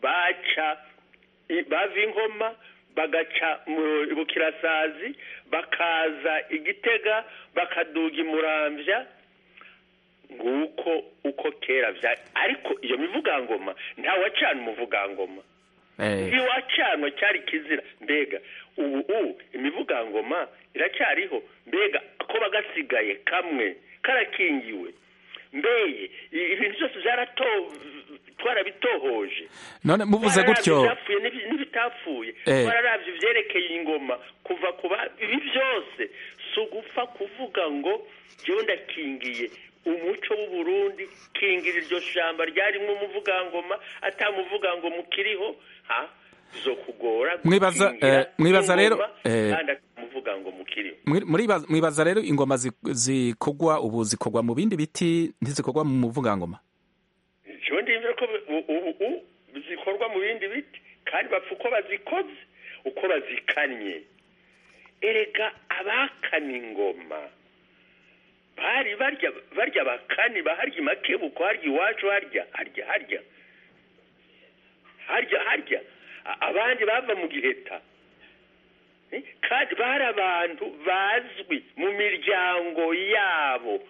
bava ingoma bagaca mu Bukirasazi bakaza Igitega bakaduga imuramvya nguko uko kera ariko iyo mivugangoma nta wacana umuvugangoma ntiwacanwa cyari kizira mbega ubu imivugangoma iracyariho mbega ko bagasigaye kamwe karakingiwe mbeye ibintu byose twarabitohoje none muvuze gutyo n'ibitapfuye twararavye ivyerekeye ingoma kuva kuba ibi byose sugupfa kuvuga ngo jewe ndakingiye umuco w'u Burundi kingira iryo shamba ryarimwe umuvugangoma atamuvugangoma ukiriho bizokugora mwibaza rero kandi umuvugangoma ukiriho mwibaza rero ingoma zikogwa ubu zikogwa mu bindi biti ntizikogwa mu muvugangoma jewe ndimvira ko ubu zikorwa mu bindi biti kandi bapfa uko bazikoze uko bazikanye erega abakana ingoma bari barya bakani baharya imakebuko harya iwacu harya abandi bava mu Giheta kandi bari abantu bazwi mu miryango yabo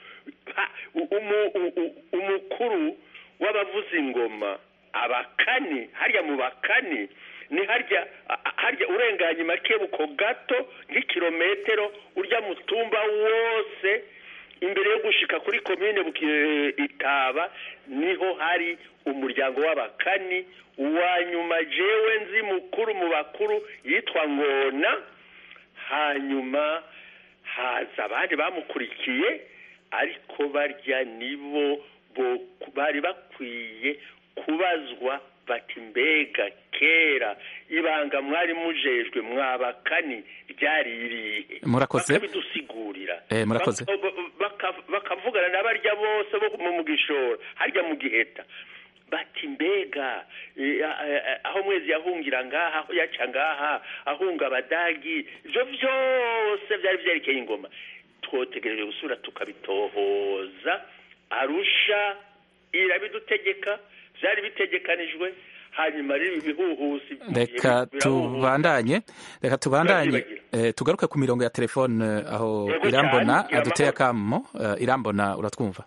umukuru w'abavuza ingoma abakani harya mu bakani ni harya urenganya imakebuko gato nk'ikirometero urya mutumba wose imbere yo gushika kuri komine Itaba niho hari umuryango w'abakani uwanyuma jewe nzi mukuru mu bakuru yitwa Ngona hanyuma haza abandi bamukurikiye ariko barya nibo bari bakwiye kubazwa bati mbega kera ibanga mwari mujejwe mwabakani ryari irihe murakoze bakabidusigurira murakoze bakavugana n'abarya bose bo mu Gishora harya mu Giheta bati mbega aho mwezi yahungira ngaha aho yaca ngaha ahunga abadagi ivyo vyose vyari vyerekeye ingoma twotegereje gusura tukabitohoza Arusha irabidutegeka byari bitegekanijwe hanyuma rero ibihuhusi reka tubandanye tugaruke ku mirongo ya telefone aho Irambona aduteye akamo. Irambona uratwumva?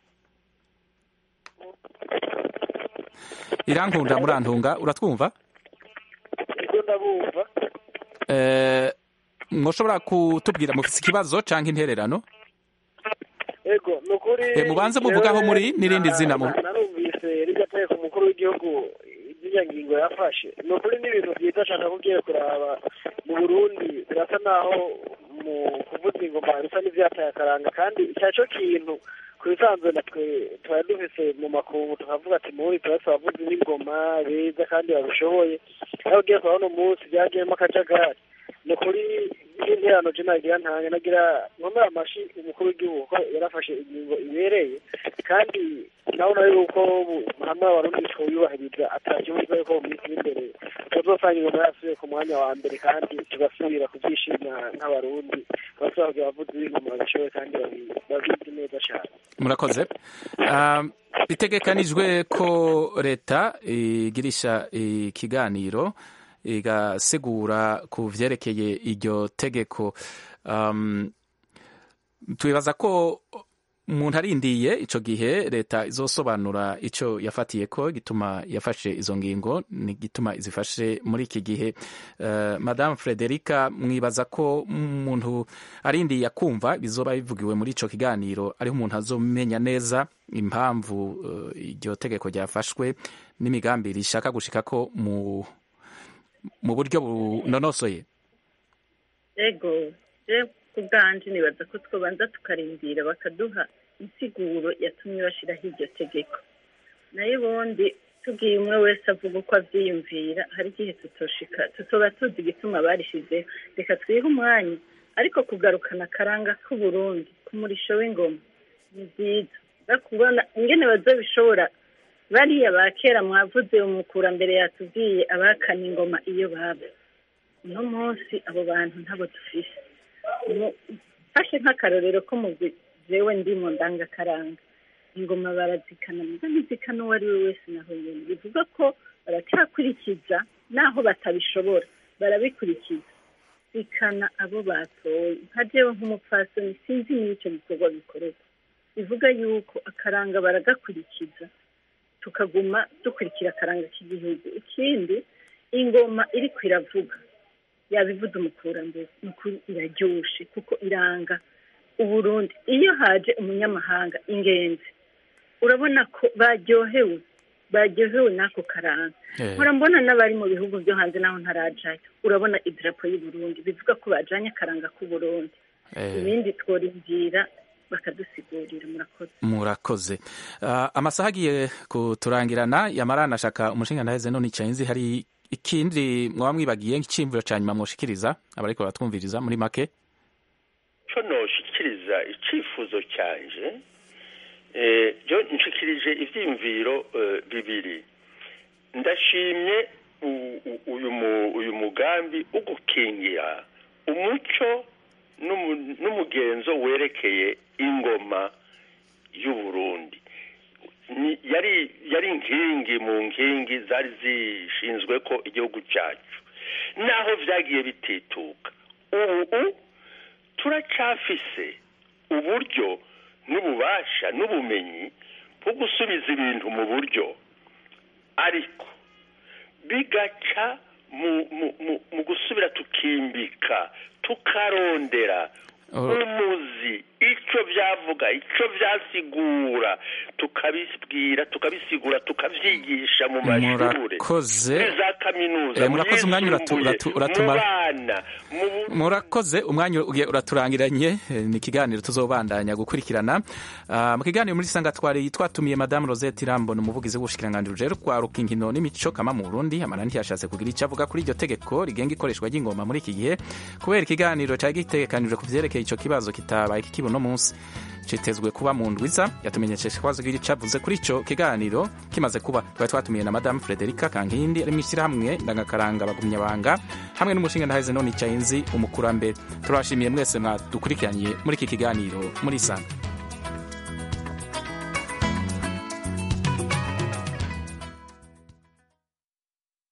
Irankunda Murantunga uratwumva? ndabumva. Mwoshobora kutubwira mufite ikibazo canke intererano? Ego nukuri mubanze muvugaho muri nirindi zina mu narumvise rigateye ku mukuru w'igihugu iziya ngingo yafashe. Nukuri n'ibintu byiza cyane kugiye kuraba mu Burundi birasa naho mu kuvuza ingoma bisa n'ivyataye akaranga kandi icyaco kintu kubisanzwe natwe twari dufise mu makungu tukavuga ati muri turavuza n'ingoma beza kandi babishoboye aho ugiye kurabona umunsi byagiyemo akajagari. Nukuri interano je nagira ntanga nagira nkomera amashi umukuru w'igihugu ko yarafashe ingingo ibereye kandi naho yuko hamwe abarundi twiyubahiriza atakibuza yuko mu minsi imbere tuzosanga ingoma yasubiye ku mwanya wa mbere kandi tugasubira kubyishimira nk'abarundi bazavuga bavuze ingoma babishoboye kandi babizi neza cyane. Murakoze. Bitegekanijwe ko leta igirisha ikiganiro igasigura ku vyerekeye iryo tegeko. Twibaza ko umuntu arindiye ico gihe leta izosobanura ico yafatiye ko gituma yafashe izo ngingo ni gituma izifashe muri iki gihe. Madame Frederica, mwibaza ko umuntu arindiye akumva bizoba bivugiwe muri ico kiganiro ariho umuntu azomenya neza impamvu iryo tegeko ryafashwe n'imigambi rishaka gushika ko mu buryo bunonosoye? Ego ku bwanje nibaza ko twobanza tukarindira bakaduha insiguro yatumye bashiraho iryo tegeko. Nayo ubundi tugiye umwe wese avuga uko avyiyumvira hari igihe tutoba tuzi igituma barishizeho. Reka twihe umwanya ariko kugarukana akaranga k'Uburundi ku murisho w'ingoma ni byiza. Bakubona ingene bazobishobora bariya ba kera mwavuze umukurambere yatubwiye abakana ingoma iyo baba. Uno munsi abo bantu ntabo dufise. Fashe nk'akarorero ko mu jewe ndi mu ndangakaranga ingoma barazikana ntizikana uwo ari we wese naho nyene bivuga ko baracyakurikiza naho batabishobora barabikurikiza bikana abo batoye. Nka jewe nk'umupfasoni sinzi n'icyo bikorwa bikorerwa bivuga yuko akaranga baragakurikiza tukaguma dukurikira akaranga k'igihugu. Ikindi ingoma iri kwiravuga yabivuze umukurambere n'ukuri iraryoshe kuko iranga Uburundi. Iyo haje umunyamahanga ingenzi urabona ko baryohewe n'ako karanga. Nkora mbona n'abari mu bihugu byo hanze naho ntarajayo urabona idarapo y'Uburundi bivuga ko bajanye akaranga k'Uburundi. Ibindi tworindira bakadusigurira. Murakoze. Amasaha agiye kuturangirana yamarana shaka umushinga ndaheze none icainzi hari ikindi mwaba mwibagiye nk'icimviro ca nyuma mwoshikiriza abariko baratwumviriza muri make? Co noshikiriza icifuzo cyanje jo nshikirije ivyimviro bibiri. Ndashimye uyu mugambi ugukingira umuco n'umugenzo werekeye ingoma y'Uburundi. Yari inkingi mu nkingi zari zishinzwe ko igihugu cyacu naho vyagiye bitituka. Ubu turacafise uburyo n'ububasha n'ubumenyi bwo gusubiza ibintu mu buryo, ariko bigaca mu gusubira tukimbika tukarondera umuzi icyo byavuga icyo byasigura tukabisigura tukavyigisha mu mashuri za kaminuza. Murakoze, umwanya murakoze, umwanya uraturangiranye. Ni ikiganiro tuzobandanya gukurikirana. Mu kiganiro muri sanga twatumiye Madame Rosette Irambona, umuvugizi w'ubushikiranganji rero kwaruka inkino n'imico kama mu Burundi. Amana ntiyashatse kugira icyo avuga kuri iryo tegeko rigenga ikoreshwa ry'ingoma muri iki gihe kubera ikiganiro cyari gitegekanijwe ku vyerekeye ico kibazo kitabaye kikibo no munsi. Citezwe kuba mu ndwiza yatumenyesheje kwazo giri cavuze kuri ico kiganiro kimaze kuba. Twatumiye na Madame Frederica Kankindi ari mw'ishyirahamwe ndangakaranga bagumya banga hamwe n'umushinga ndaheze none icainzi umukurambere. Turashimiye mwese mwadukurikiranye muri iki kiganiro muri sanga.